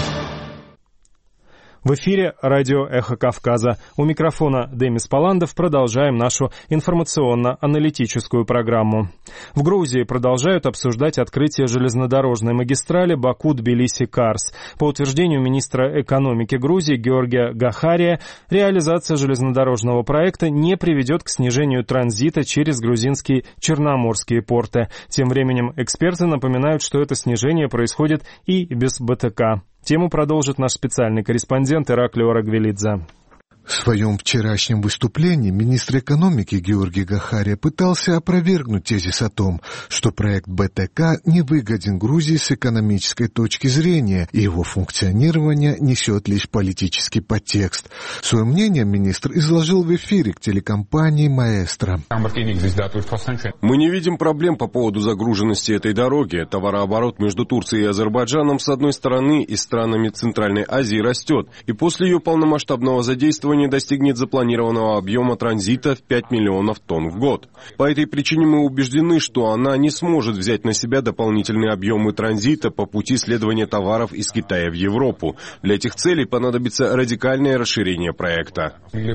[SPEAKER 1] В эфире радио «Эхо Кавказа». У микрофона Демис Паландов. Продолжаем нашу информационно-аналитическую программу. В Грузии продолжают обсуждать открытие железнодорожной магистрали Баку-Тбилиси-Карс. По утверждению министра экономики Грузии Георгия Гахария, реализация железнодорожного проекта не приведет к снижению транзита через грузинские черноморские порты. Тем временем эксперты напоминают, что это снижение происходит и без БТК. Тему продолжит наш специальный корреспондент Ираклио Рагвелидзе.
[SPEAKER 3] В своем вчерашнем выступлении министр экономики Георгий Гахария пытался опровергнуть тезис о том, что проект БТК невыгоден Грузии с экономической точки зрения, и его функционирование несет лишь политический подтекст. Свое мнение министр изложил в эфире к телекомпании «Маэстро».
[SPEAKER 9] Мы не видим проблем по поводу загруженности этой дороги. Товарооборот между Турцией и Азербайджаном с одной стороны и странами Центральной Азии растет, и после ее полномасштабного задействования достигнет запланированного объема транзита в пять миллионов тонн в год. По этой причине мы убеждены, что она не сможет взять на себя дополнительные объемы транзита по пути следования товаров из Китая в Европу. Для этих целей понадобится радикальное расширение проекта.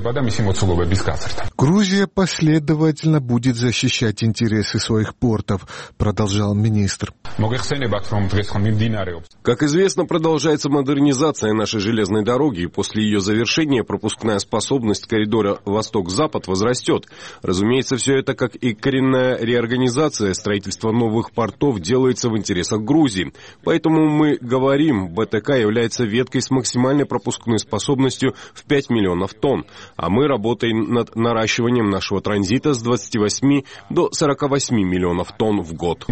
[SPEAKER 3] Грузия последовательно будет защищать интересы своих портов, продолжал министр.
[SPEAKER 9] Как известно, продолжается модернизация нашей железной дороги, и после ее завершения пропускная способность коридора Восток-Запад возрастет. Разумеется, все это, как и коренная реорганизация строительства новых портов, делается в интересах Грузии. Поэтому мы говорим, БТК является веткой с максимальной пропускной способностью в пять миллионов тонн, а мы работаем над наращиванием нашего транзита с двадцати восьми до сорока восьми миллионов тонн в год.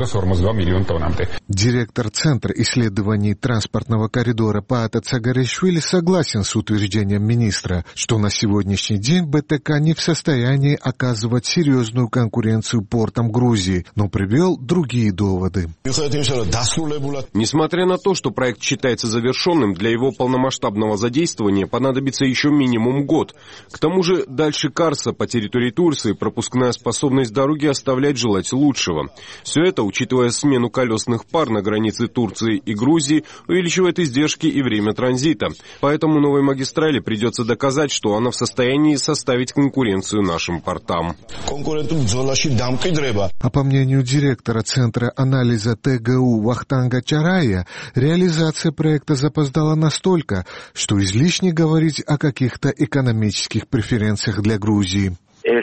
[SPEAKER 3] Директор Центра исследований транспортного коридора Паата Цагаришвили согласен с утверждением министра, что на сегодняшний день БТК не в состоянии оказывать серьезную конкуренцию портам Грузии, но привел другие доводы.
[SPEAKER 9] Несмотря на то, что проект считается завершенным, для его полномасштабного задействования понадобится еще минимум год. К тому же дальше Карса по территории Турции пропускная способность дороги оставляет желать лучшего. Все это, учитывая смену колесных пар на границе Турции и Грузии, увеличивает издержки и время транзита. Поэтому новой магистрали придется доказать, что она в состоянии составить конкуренцию нашим портам.
[SPEAKER 3] А по мнению директора Центра анализа ТГУ Вахтанга Чарая, реализация проекта запоздала настолько, что излишне говорить о каких-то экономических преференциях для Грузии.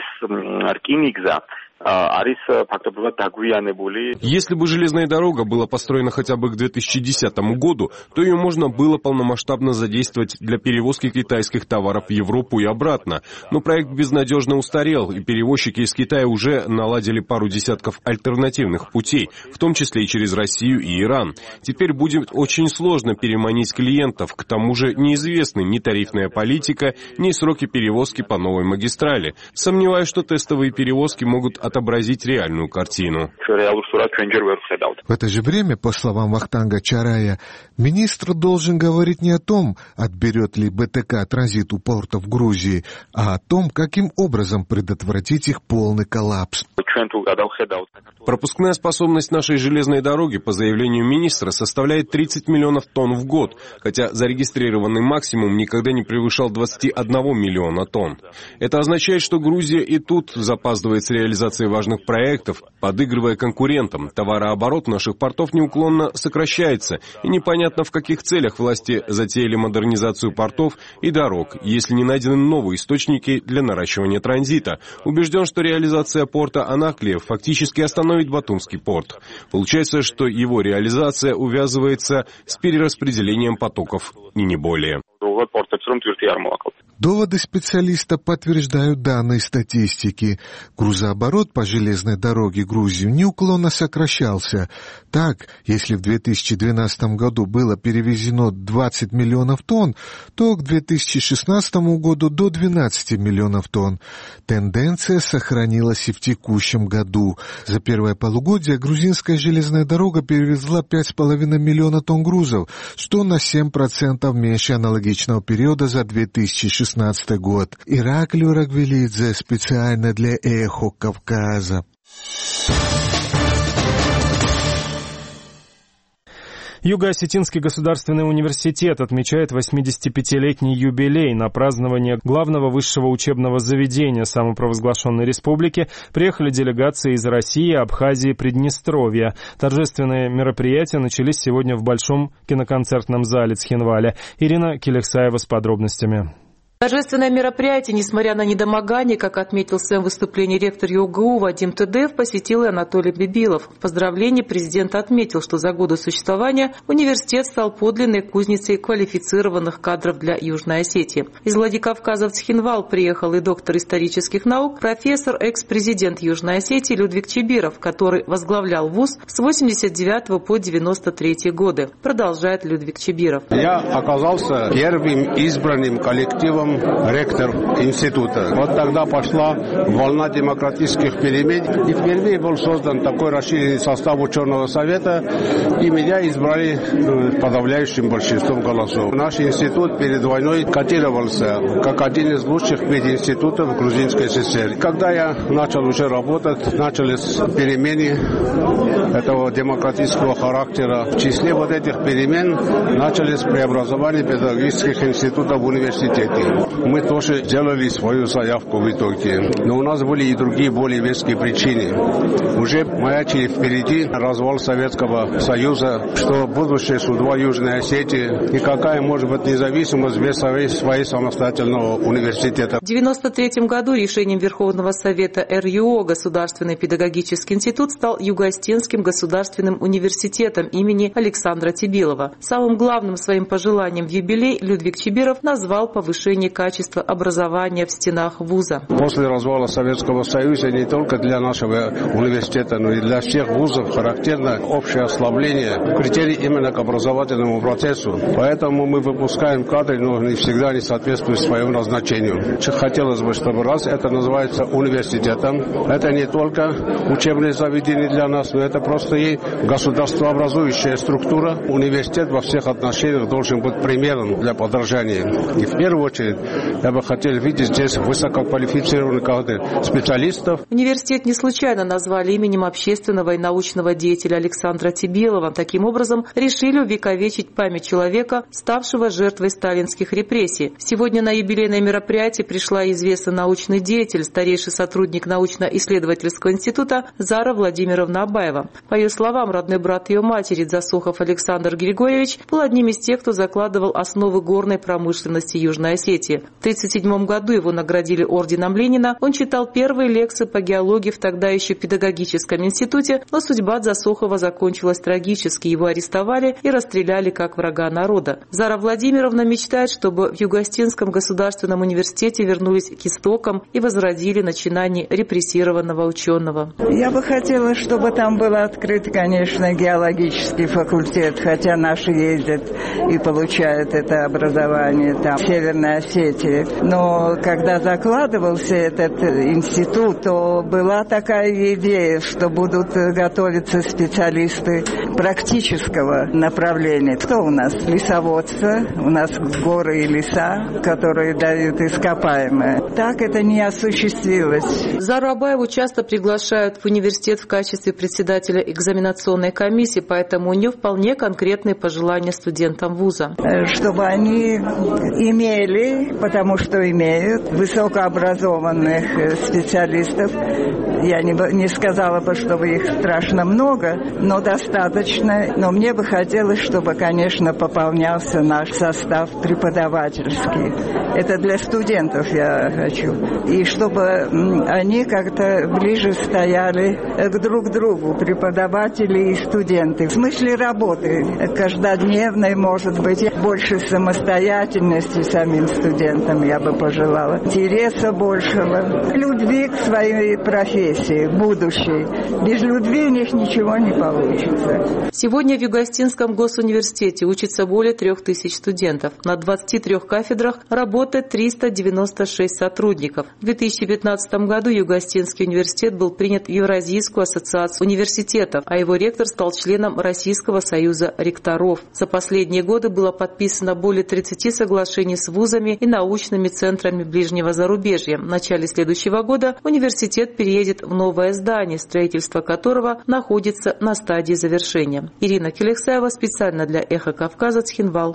[SPEAKER 9] Если бы железная дорога была построена хотя бы к две тысячи десятому году, то ее можно было полномасштабно задействовать для перевозки китайских товаров в Европу и обратно. Но проект безнадежно устарел, и перевозчики из Китая уже наладили пару десятков альтернативных путей, в том числе и через Россию и Иран. Теперь будет очень сложно переманить клиентов, к тому же неизвестны ни тарифная политика, ни сроки перевозки по новой магистрали. Сомневаюсь, что тестовые перевозки могут отобразить реальную картину.
[SPEAKER 3] В это же время, по словам Вахтанга Чарая, министр должен говорить не о том, отберет ли БТК транзит у портов Грузии, а о том, каким образом предотвратить их полный коллапс.
[SPEAKER 9] Пропускная способность нашей железной дороги, по заявлению министра, составляет тридцать миллионов тонн в год, хотя зарегистрированный максимум никогда не превышал двадцати одного миллиона тонн. Это означает, что Грузия и тут запаздывает с реализацией важных проектов, подыгрывая конкурентам. Товарооборот наших портов неуклонно сокращается, и непонятно, в каких целях власти затеяли модернизацию портов и дорог, если не найдены новые источники для наращивания транзита. Убежден, что реализация порта Анаклиев фактически остановит Батумский порт. Получается, что его реализация увязывается с перераспределением потоков, и не более.
[SPEAKER 3] Доводы специалиста подтверждают данные статистики. Грузооборот по железной дороге Грузии неуклонно сокращался. Так, если в две тысячи двенадцатом году было перевезено двадцать миллионов тонн, то к две тысячи шестнадцатому году до двенадцати миллионов тонн. Тенденция сохранилась и в текущем году. За первое полугодие грузинская железная дорога перевезла пять с половиной миллиона тонн грузов, что на семь процентов меньше аналогичного периода за две тысячи шестнадцатый год. Ираклий Рагвелидзе специально для «Эхо Кавказа».
[SPEAKER 1] Юго-Осетинский государственный университет отмечает восьмидесятипятилетний юбилей. На празднование главного высшего учебного заведения самопровозглашенной республики приехали делегации из России, Абхазии, Приднестровья. Торжественные мероприятия начались сегодня в Большом киноконцертном зале Цхинваля. Ирина Келексаева с подробностями.
[SPEAKER 10] Торжественное мероприятие, несмотря на недомогание, как отметил в своем выступлении ректор ЮГУ Вадим Тыдеев, посетил и Анатолий Бибилов. В поздравлении президент отметил, что за годы существования университет стал подлинной кузницей квалифицированных кадров для Южной Осетии. Из Владикавказа в Цхинвал приехал и доктор исторических наук, профессор, экс-президент Южной Осетии Людвиг Чибиров, который возглавлял вуз с восемьдесят девятого по девяносто третий годы. Продолжает Людвиг Чибиров.
[SPEAKER 11] Я оказался первым избранным коллективом ректор института. Вот тогда пошла волна демократических перемен, и впервые был создан такой расширенный состав ученого совета, и меня избрали подавляющим большинством голосов. Наш институт перед войной котировался как один из лучших мединститутов Грузинской ССР. Когда я начал уже работать, начались перемены этого демократического характера. В числе вот этих перемен начались преобразования педагогических институтов в университете. Мы тоже сделали свою заявку в итоге. Но у нас были и другие более веские причины. Уже маячили впереди развал Советского Союза, что будущее судьба Южной Осетии и какая может быть независимость без своей самостоятельного университета.
[SPEAKER 10] В девяносто третьем году решением Верховного Совета РЮО Государственный педагогический институт стал Юго-Осетинским государственным университетом имени Александра Тибилова. Самым главным своим пожеланием в юбилей Людвиг Чибиров назвал повышение качества образования в стенах вуза.
[SPEAKER 11] После развала Советского Союза не только для нашего университета, но и для всех вузов характерно общее ослабление критерий именно к образовательному процессу. Поэтому мы выпускаем кадры, но не всегда не соответствуют своему назначению. Хотелось бы, чтобы раз это называется университетом, это не только учебное заведение для нас, но это просто и государствообразующая структура. Университет во всех отношениях должен быть примером для подражания. И в первую очередь я бы хотел видеть здесь высококвалифицированных кадры специалистов.
[SPEAKER 10] Университет не случайно назвали именем общественного и научного деятеля Александра Тибилова. Таким образом, решили увековечить память человека, ставшего жертвой сталинских репрессий. Сегодня на юбилейное мероприятие пришла известный научный деятель, старейший сотрудник научно-исследовательского института Зара Владимировна Абаева. По ее словам, родной брат ее матери Засухов Александр Григорьевич был одним из тех, кто закладывал основы горной промышленности Южной Осетии. В тысяча девятьсот тридцать седьмом году его наградили орденом Ленина. Он читал первые лекции по геологии в тогда еще педагогическом институте, но судьба Засухова закончилась трагически. Его арестовали и расстреляли как врага народа. Зара Владимировна мечтает, чтобы в Юго-Осетинском государственном университете вернулись к истокам и возродили начинание репрессированного ученого.
[SPEAKER 12] Я бы хотела, чтобы там был открыт, конечно, геологический факультет, хотя наши ездят и получают это образование там, в Северной Осетии. Но когда закладывался этот институт, то была такая идея, что будут готовиться специалисты практического направления. Что у нас? Лесоводство, у нас горы и леса, которые дают ископаемые. Так это не осуществилось.
[SPEAKER 10] Зару Абаеву часто приглашают в университет в качестве председателя экзаменационной комиссии, поэтому у нее вполне конкретные пожелания студентам вуза.
[SPEAKER 12] Чтобы они имели, потому что имеют, высокообразованных специалистов. Я не, не сказала бы, чтобы их страшно много, но достаточно. Но мне бы хотелось, чтобы, конечно, пополнялся наш состав преподавательский. Это для студентов я хочу. И чтобы они как-то ближе стояли к друг другу, преподаватели и студенты. В смысле работы каждодневной, может быть, больше самостоятельности самим студентам я бы пожелала. Интереса большего. Любви к своей профессии, будущей. Без любви у них ничего не получится.
[SPEAKER 10] Сегодня в Юго-Осетинском госуниверситете учатся более трех тысяч студентов. На двадцати трёх кафедрах работает триста девяносто шесть сотрудников. В две тысячи пятнадцатом году Юго-Осетинский университет был принят в Евразийскую ассоциацию университетов, а его ректор стал членом Российского союза ректоров. За последние годы было подписано более тридцати соглашений с вузами и научными центрами ближнего зарубежья. В начале следующего года университет переедет в новое здание, строительство которого находится на стадии завершения. Ирина Келексаева специально для «Эхо Кавказа», Цхинвал.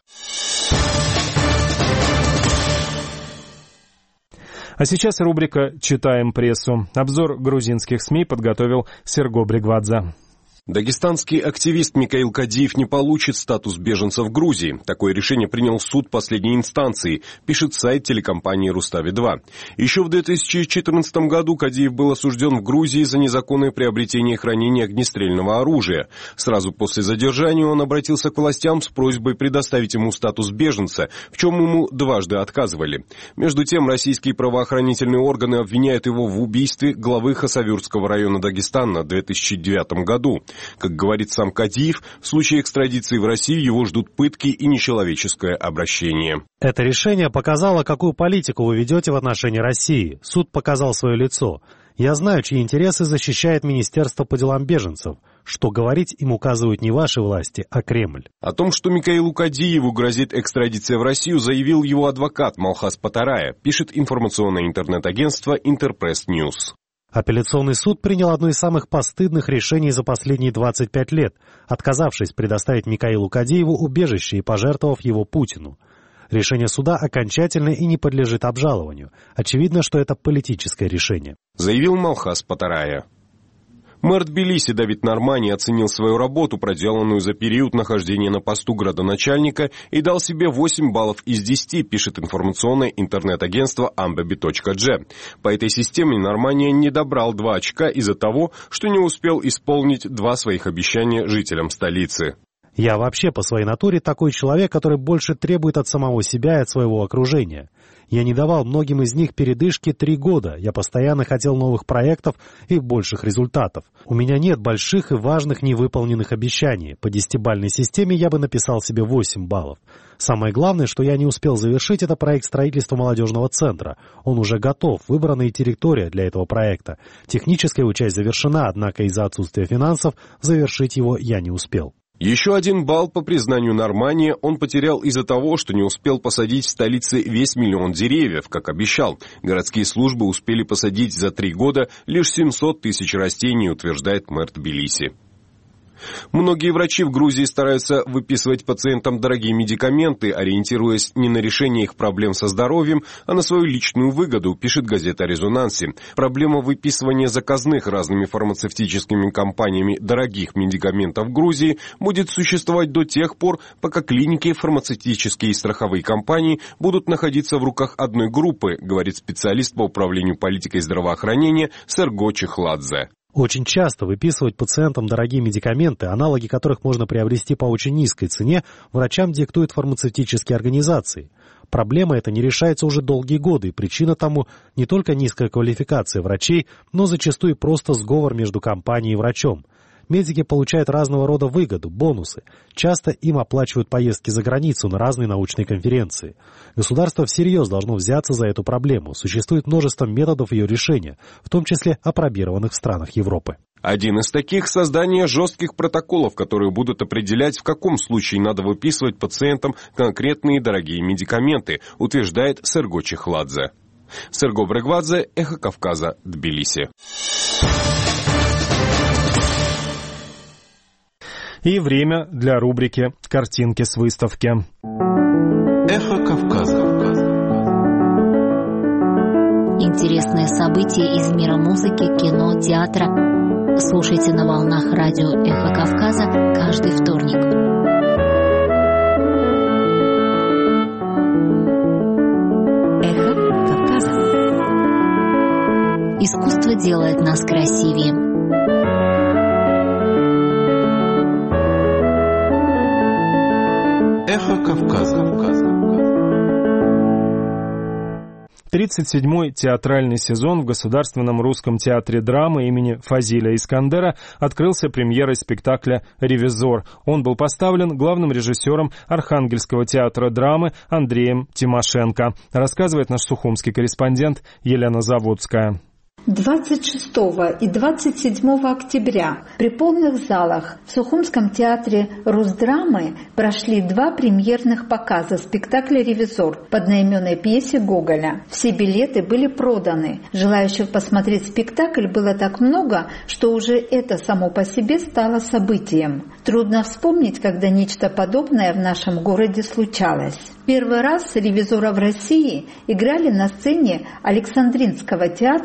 [SPEAKER 1] А сейчас рубрика «Читаем прессу». Обзор грузинских СМИ подготовил Серго Бригвадзе.
[SPEAKER 9] Дагестанский активист Микаил Кадиев не получит статус беженца в Грузии. Такое решение принял суд последней инстанции, пишет сайт телекомпании Рустави два. Еще в две тысячи четырнадцатом году Кадиев был осужден в Грузии за незаконное приобретение и хранение огнестрельного оружия. Сразу после задержания он обратился к властям с просьбой предоставить ему статус беженца, в чем ему дважды отказывали. Между тем, российские правоохранительные органы обвиняют его в убийстве главы Хасавюртского района Дагестана в две тысячи девятом году. Как говорит сам Кадиев, в случае экстрадиции в Россию его ждут пытки и нечеловеческое обращение.
[SPEAKER 4] Это решение показало, какую политику вы ведете в отношении России. Суд показал свое лицо. Я знаю, чьи интересы защищает Министерство по делам беженцев. Что говорить им указывают не ваши власти, а Кремль.
[SPEAKER 9] О том, что Микаилу Кадиеву грозит экстрадиция в Россию, заявил его адвокат Малхас Патарая, пишет информационное интернет-агентство Интерпресс Ньюс.
[SPEAKER 4] Апелляционный суд принял одно из самых постыдных решений за последние двадцать пять лет, отказавшись предоставить Микаилу Кадиеву убежище и пожертвовав его Путину. Решение суда окончательное и не подлежит обжалованию. Очевидно, что это политическое решение.
[SPEAKER 9] Заявил Малхас Патарая. Мэр Тбилиси Давид Нормани оценил свою работу, проделанную за период нахождения на посту градоначальника, и дал себе восемь баллов из десяти, пишет информационное интернет-агентство амбеби точка джи. По этой системе Нормани не добрал два очка из-за того, что не успел исполнить два своих обещания жителям столицы.
[SPEAKER 4] Я вообще по своей натуре такой человек, который больше требует от самого себя и от своего окружения. Я не давал многим из них передышки три года. Я постоянно хотел новых проектов и больших результатов. У меня нет больших и важных невыполненных обещаний. По десятибалльной системе я бы написал себе восемь баллов. Самое главное, что я не успел завершить, это проект строительства молодежного центра. Он уже готов, выбрана и территория для этого проекта. Техническая его часть завершена, однако из-за отсутствия финансов завершить его я не успел.
[SPEAKER 9] Еще один балл, по признанию Нормани, он потерял из-за того, что не успел посадить в столице весь миллион деревьев, как обещал. Городские службы успели посадить за три года лишь семьсот тысяч растений, утверждает мэр Тбилиси. Многие врачи в Грузии стараются выписывать пациентам дорогие медикаменты, ориентируясь не на решение их проблем со здоровьем, а на свою личную выгоду, пишет газета о резонансе. Проблема выписывания заказных разными фармацевтическими компаниями дорогих медикаментов в Грузии будет существовать до тех пор, пока клиники, фармацевтические и страховые компании будут находиться в руках одной группы, говорит специалист по управлению политикой здравоохранения Серго Чехладзе.
[SPEAKER 4] Очень часто выписывать пациентам дорогие медикаменты, аналоги которых можно приобрести по очень низкой цене, врачам диктуют фармацевтические организации. Проблема эта не решается уже долгие годы, и причина тому не только низкая квалификация врачей, но зачастую просто сговор между компанией и врачом. Медики получают разного рода выгоду, бонусы. Часто им оплачивают поездки за границу на разные научные конференции. Государство всерьез должно взяться за эту проблему. Существует множество методов ее решения, в том числе апробированных в странах Европы.
[SPEAKER 9] Один из таких — создание жестких протоколов, которые будут определять, в каком случае надо выписывать пациентам конкретные дорогие медикаменты, утверждает Серго Чехладзе. Серго Брегвадзе, Эхо Кавказа, Тбилиси.
[SPEAKER 1] И время для рубрики «Картинки с выставки».
[SPEAKER 6] Эхо Кавказа.
[SPEAKER 7] Интересные события из мира музыки, кино, театра. Слушайте на волнах радио «Эхо Кавказа» каждый вторник. Эхо Кавказа. Искусство делает нас красивее.
[SPEAKER 6] Эхо Кавказа.
[SPEAKER 1] тридцать седьмой театральный сезон в Государственном русском театре драмы имени Фазиля Искандера открылся премьерой спектакля «Ревизор». Он был поставлен главным режиссером Архангельского театра драмы Андреем Тимошенко, рассказывает наш сухумский корреспондент Елена Заводская.
[SPEAKER 13] двадцать шестого и двадцать седьмого октября при полных залах в Сухумском театре Русдрамы прошли два премьерных показа спектакля «Ревизор» по одноименной пьесе Гоголя. Все билеты были проданы. Желающих посмотреть спектакль было так много, что уже это само по себе стало событием. Трудно вспомнить, когда нечто подобное в нашем городе случалось. Первый раз «Ревизора» в России играли на сцене Александринского театра в тысяча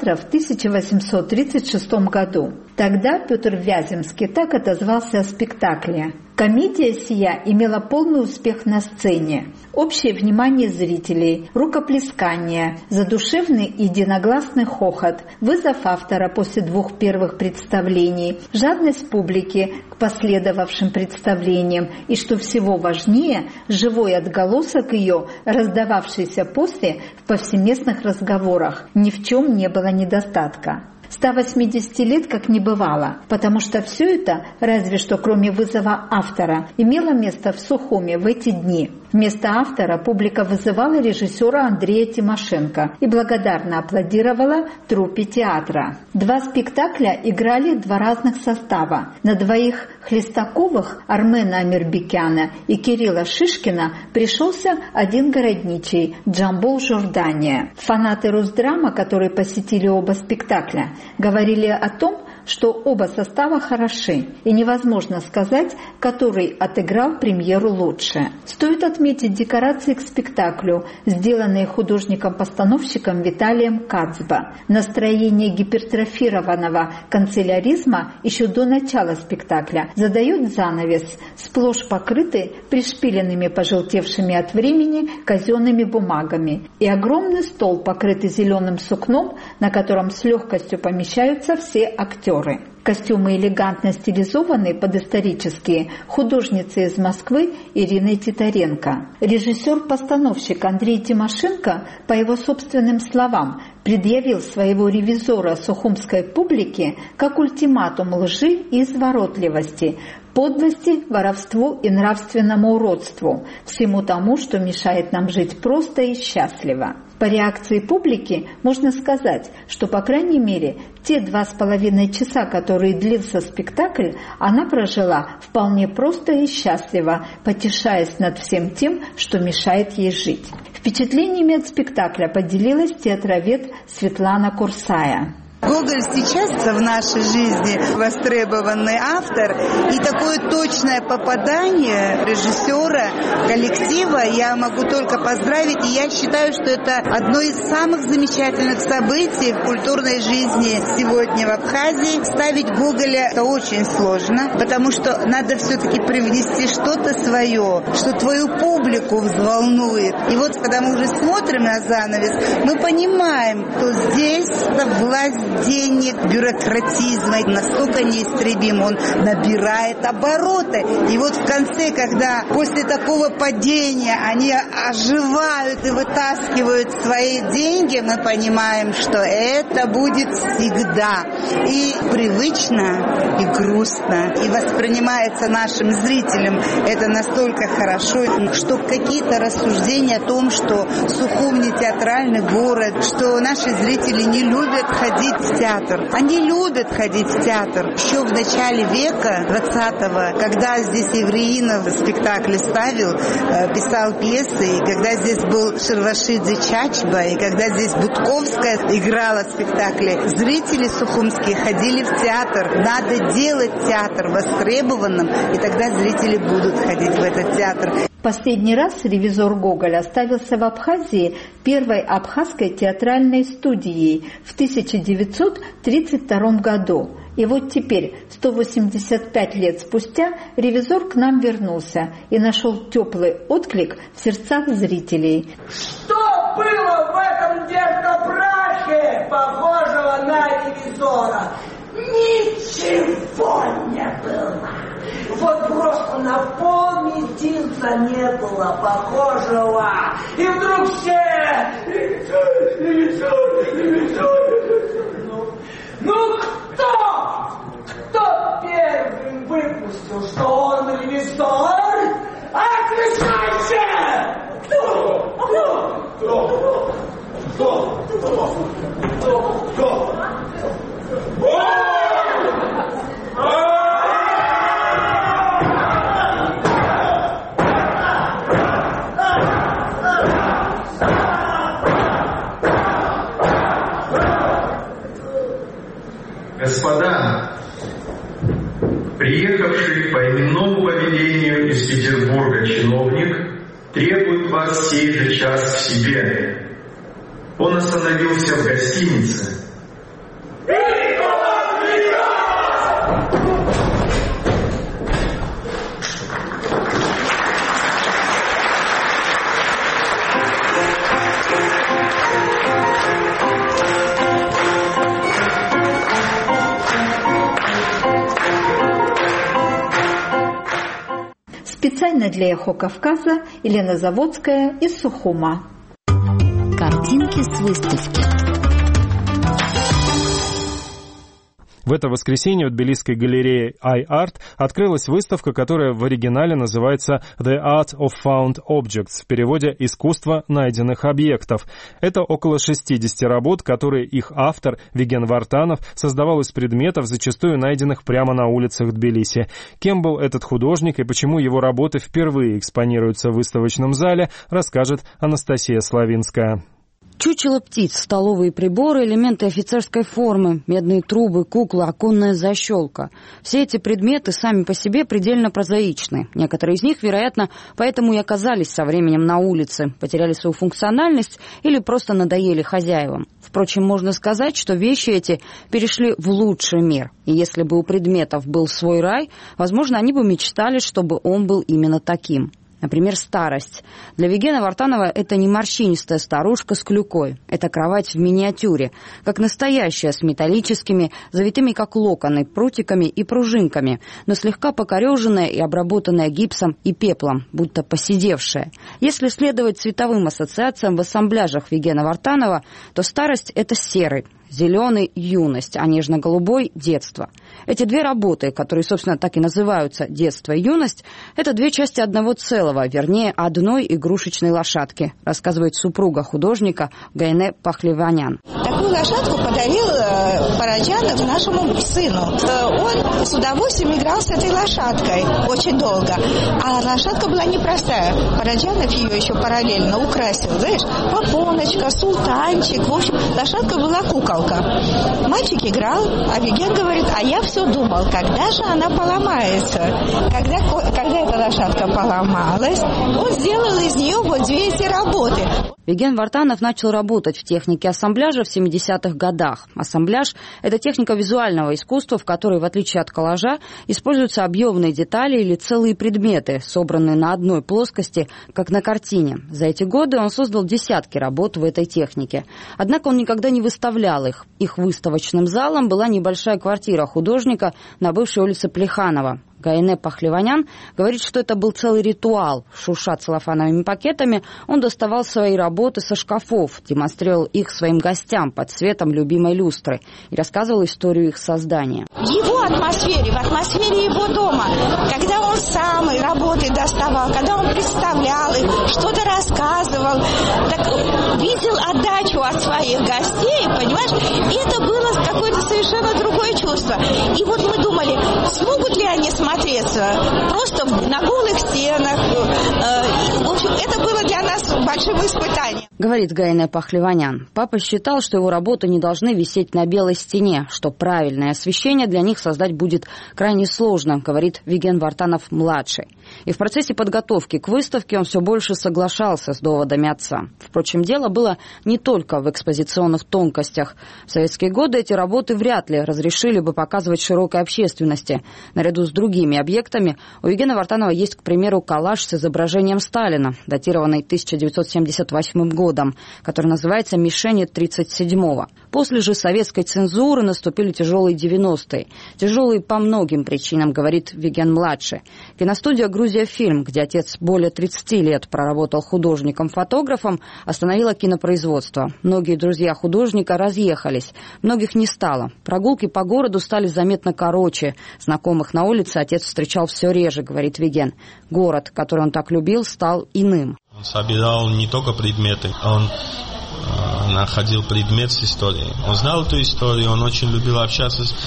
[SPEAKER 13] тысяча восемьсот тридцать шестом году. Тогда Петр Вяземский так отозвался о спектакле. Комедия сия имела полный успех на сцене. Общее внимание зрителей, рукоплескание, задушевный и единогласный хохот, вызов автора после двух первых представлений, жадность публики к последовавшим представлениям и, что всего важнее, живой отголосок ее, раздававшийся после в повсеместных разговорах. Ни в чем не было недостатка. ста восьмидесяти лет как не бывало, потому что все это, разве что кроме вызова автора, имело место в Сухуми в эти дни. Вместо автора публика вызывала режиссера Андрея Тимошенко и благодарно аплодировала труппе театра. Два спектакля играли два разных состава. На двоих Хлестаковых, Армена Амирбекяна и Кирилла Шишкина, пришелся один городничий Джамбул Жордания. Фанаты Русдрама, которые посетили оба спектакля, говорили о том, что оба состава хороши, и невозможно сказать, который отыграл премьеру лучше. Стоит отметить декорации к спектаклю, сделанные художником-постановщиком Виталием Кацбо. Настроение гипертрофированного канцеляризма еще до начала спектакля задает занавес, сплошь покрытый пришпиленными пожелтевшими от времени казенными бумагами, и огромный стол, покрытый зеленым сукном, на котором с легкостью помещаются все актеры. Костюмы элегантно стилизованы под исторические художницы из Москвы Ириной Титаренко. Режиссер-постановщик Андрей Тимошенко, по его собственным словам, предъявил своего ревизора сухумской публике как ультиматум лжи и изворотливости, подлости, воровству и нравственному уродству, всему тому, что мешает нам жить просто и счастливо. По реакции публики можно сказать, что, по крайней мере, те два с половиной часа, которые длился спектакль, она прожила вполне просто и счастливо, потешаясь над всем тем, что мешает ей жить. Впечатлениями от спектакля поделилась театровед Светлана Курсая.
[SPEAKER 15] Гоголь сейчас в нашей жизни востребованный автор, и такое точное попадание режиссера, коллектива я могу только поздравить, и я считаю, что это одно из самых замечательных событий в культурной жизни сегодня в Абхазии. Ставить Гоголя это очень сложно, потому что надо все-таки привнести что-то свое, что твою публику взволнует. И вот когда мы уже смотрим на занавес, мы понимаем, что здесь власть денег, бюрократизма настолько неистребим, он набирает обороты. И вот в конце, когда после такого падения они оживают и вытаскивают свои деньги, мы понимаем, что это будет всегда и привычно, и грустно, и воспринимается нашим зрителям это настолько хорошо, что какие-то рассуждения о том, что Сухум не театральный город, что наши зрители не любят ходить в театр. Они любят ходить в театр. Еще в начале века двадцатого, когда здесь Евреинов спектакли ставил, писал пьесы, и когда здесь был Шервашидзе Чачба, и когда здесь Будковская играла спектакли, зрители сухумские ходили в театр. Надо делать театр востребованным, и тогда зрители будут ходить в этот театр.
[SPEAKER 13] Последний раз ревизор Гоголя ставился в Абхазии первой абхазской театральной студией в тысяча девятьсот тридцать втором году. И вот теперь, сто восемьдесят пять лет спустя, ревизор к нам вернулся и нашел теплый отклик в сердцах зрителей.
[SPEAKER 16] Что было в этом деркопрахе, похожего на ревизора? Ничего не было. Вот просто на полмизинца не было похожего. И вдруг все... Ревизор, ревизор, ревизор. Ну, ну кто? Кто первым выпустил, что он ревизор? Отвечайте! Кто? Кто? Кто? Кто? Кто? Кто? Кто?
[SPEAKER 17] Господа, приехавший по именному повелению из Петербурга чиновник требует вас сей же час к себе. Он остановился в гостинице.
[SPEAKER 13] Специально для «Эхо Кавказа» Елена Заводская из Сухума.
[SPEAKER 7] Картинки с выставки.
[SPEAKER 1] В это воскресенье в тбилисской галерее iArt открылась выставка, которая в оригинале называется «The Art of Found Objects», в переводе «Искусство найденных объектов». Это около шестидесяти работ, которые их автор Виген Вартанов создавал из предметов, зачастую найденных прямо на улицах Тбилиси. Кем был этот художник и почему его работы впервые экспонируются в выставочном зале, расскажет Анастасия Славинская.
[SPEAKER 18] Чучело птиц, столовые приборы, элементы офицерской формы, медные трубы, куклы, оконная защелка. Все эти предметы сами по себе предельно прозаичны. Некоторые из них, вероятно, поэтому и оказались со временем на улице, потеряли свою функциональность или просто надоели хозяевам. Впрочем, можно сказать, что вещи эти перешли в лучший мир. И если бы у предметов был свой рай, возможно, они бы мечтали, чтобы он был именно таким. Например, старость. Для Вигена Вартанова это не морщинистая старушка с клюкой. Это кровать в миниатюре, как настоящая, с металлическими, завитыми как локоны, прутиками и пружинками, но слегка покореженная и обработанная гипсом и пеплом, будто поседевшая. Если следовать цветовым ассоциациям в ассамбляжах Вигена Вартанова, то старость – это серый, зеленый – юность, а нежно-голубой – детство. Эти две работы, которые, собственно, так и называются «Детство» и «Юность», это две части одного целого, вернее, одной игрушечной лошадки, рассказывает супруга художника Гайне Пахливанян.
[SPEAKER 19] Такую лошадку подарил э, Параджанов нашему сыну. Он с удовольствием играл с этой лошадкой очень долго. А лошадка была непростая. Параджанов ее еще параллельно украсил. Знаешь, попоночка, султанчик. В общем, лошадка была куколка. Мальчик играл, а Виген говорит, а я все думал, когда же она поломается. Когда, когда эта лошадка поломалась, он сделал из нее вот две эти работы.
[SPEAKER 18] Виген Вартанов начал работать в технике ассамбляжа в семидесятых годах. Ассамбляж – это техника визуального искусства, в которой, в отличие от коллажа, используются объемные детали или целые предметы, собранные на одной плоскости, как на картине. За эти годы он создал десятки работ в этой технике. Однако он никогда не выставлял их. Их выставочным залом была небольшая квартира художника на бывшей улице Плеханова. Гайне Пахливанян говорит, что это был целый ритуал. Шурша целлофановыми пакетами, он доставал свои работы со шкафов, демонстрировал их своим гостям под светом любимой люстры и рассказывал историю их создания.
[SPEAKER 19] В его атмосфере, в атмосфере его дома, когда он сам работы доставал, когда он представлял их, что-то рассказывал, так видел отдачу от своих гостей, понимаешь, это было какое-то совершенно другое чувство. И вот мы думали, смогут ли они смотреть просто на голых стенах. В общем, это было для нас большим испытанием.
[SPEAKER 18] Говорит Гайне Пахливанян. Папа считал, что его работы не должны висеть на белой стене, что правильное освещение для них создать будет крайне сложно, говорит Виген Вартанов-младший. И в процессе подготовки к выставке он все больше соглашался с доводами отца. Впрочем, дело было не только в экспозиционных тонкостях. В советские годы эти работы вряд ли разрешили бы показывать широкой общественности. Наряду с другими объектами у Вигена Вартанова есть, к примеру, коллаж с изображением Сталина, датированный тысяча девятьсот семьдесят восьмым годом, который называется «Мишени тридцать седьмого». После же советской цензуры наступили тяжелые девяностые. Тяжелые по многим причинам, говорит Виген-младший. Киностудия «Грузия Фильм», где отец более тридцати лет проработал художником-фотографом, остановила кинопроизводство. Многие друзья художника разъехались, многих не стало. Прогулки по городу стали заметно короче. Знакомых на улице отец встречал все реже, говорит Виген. Город, который он так любил, стал иным.
[SPEAKER 20] Он собирал не только предметы, он э, находил предмет с историей. Он знал эту историю, он очень любил общаться с,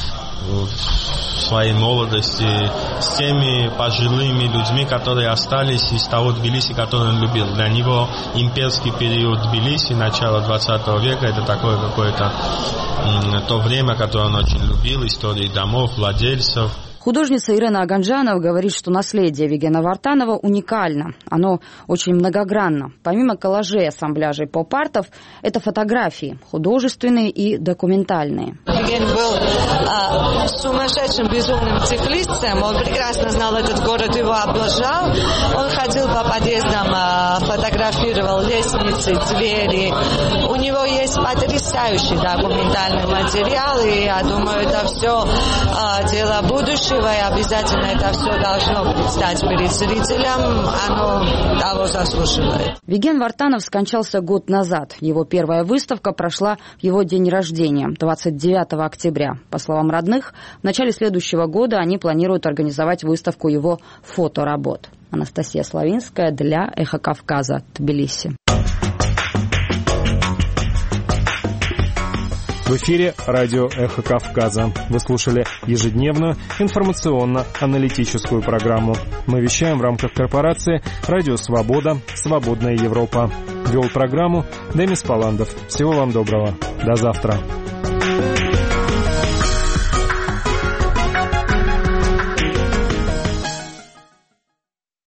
[SPEAKER 20] в своей молодости с теми пожилыми людьми, которые остались из того Тбилиси, который он любил. Для него имперский период Тбилиси, начало двадцатого века, это такое какое-то э, то время, которое он очень любил, истории домов, владельцев.
[SPEAKER 18] Художница Ирена Аганджанова говорит, что наследие Вигена Вартанова уникально. Оно очень многогранно. Помимо коллажей, ассамбляжей, поп-артов, это фотографии, художественные и документальные.
[SPEAKER 2] Виген был а, сумасшедшим, безумным цифлистом. Он прекрасно знал этот город, его облажал. Он ходил по подъездам, а, фотографировал лестницы, двери. У него есть потрясающий документальный материал, и я думаю, это все а, дело будущего, и обязательно это все должно предстать перед зрителем. Оно того заслуживает.
[SPEAKER 18] Виген Вартанов скончался год назад. Его первая выставка прошла в его день рождения, двадцать девятого октября. По словам родных, в начале следующего года они планируют организовать выставку его фоторабот. Анастасия Славинская для «Эхо Кавказа», Тбилиси.
[SPEAKER 1] В эфире радио «Эхо Кавказа». Вы слушали ежедневную информационно-аналитическую программу. Мы вещаем в рамках корпорации «Радио Свобода. Свободная Европа». Вел программу Демис Паландов. Всего вам доброго. До завтра.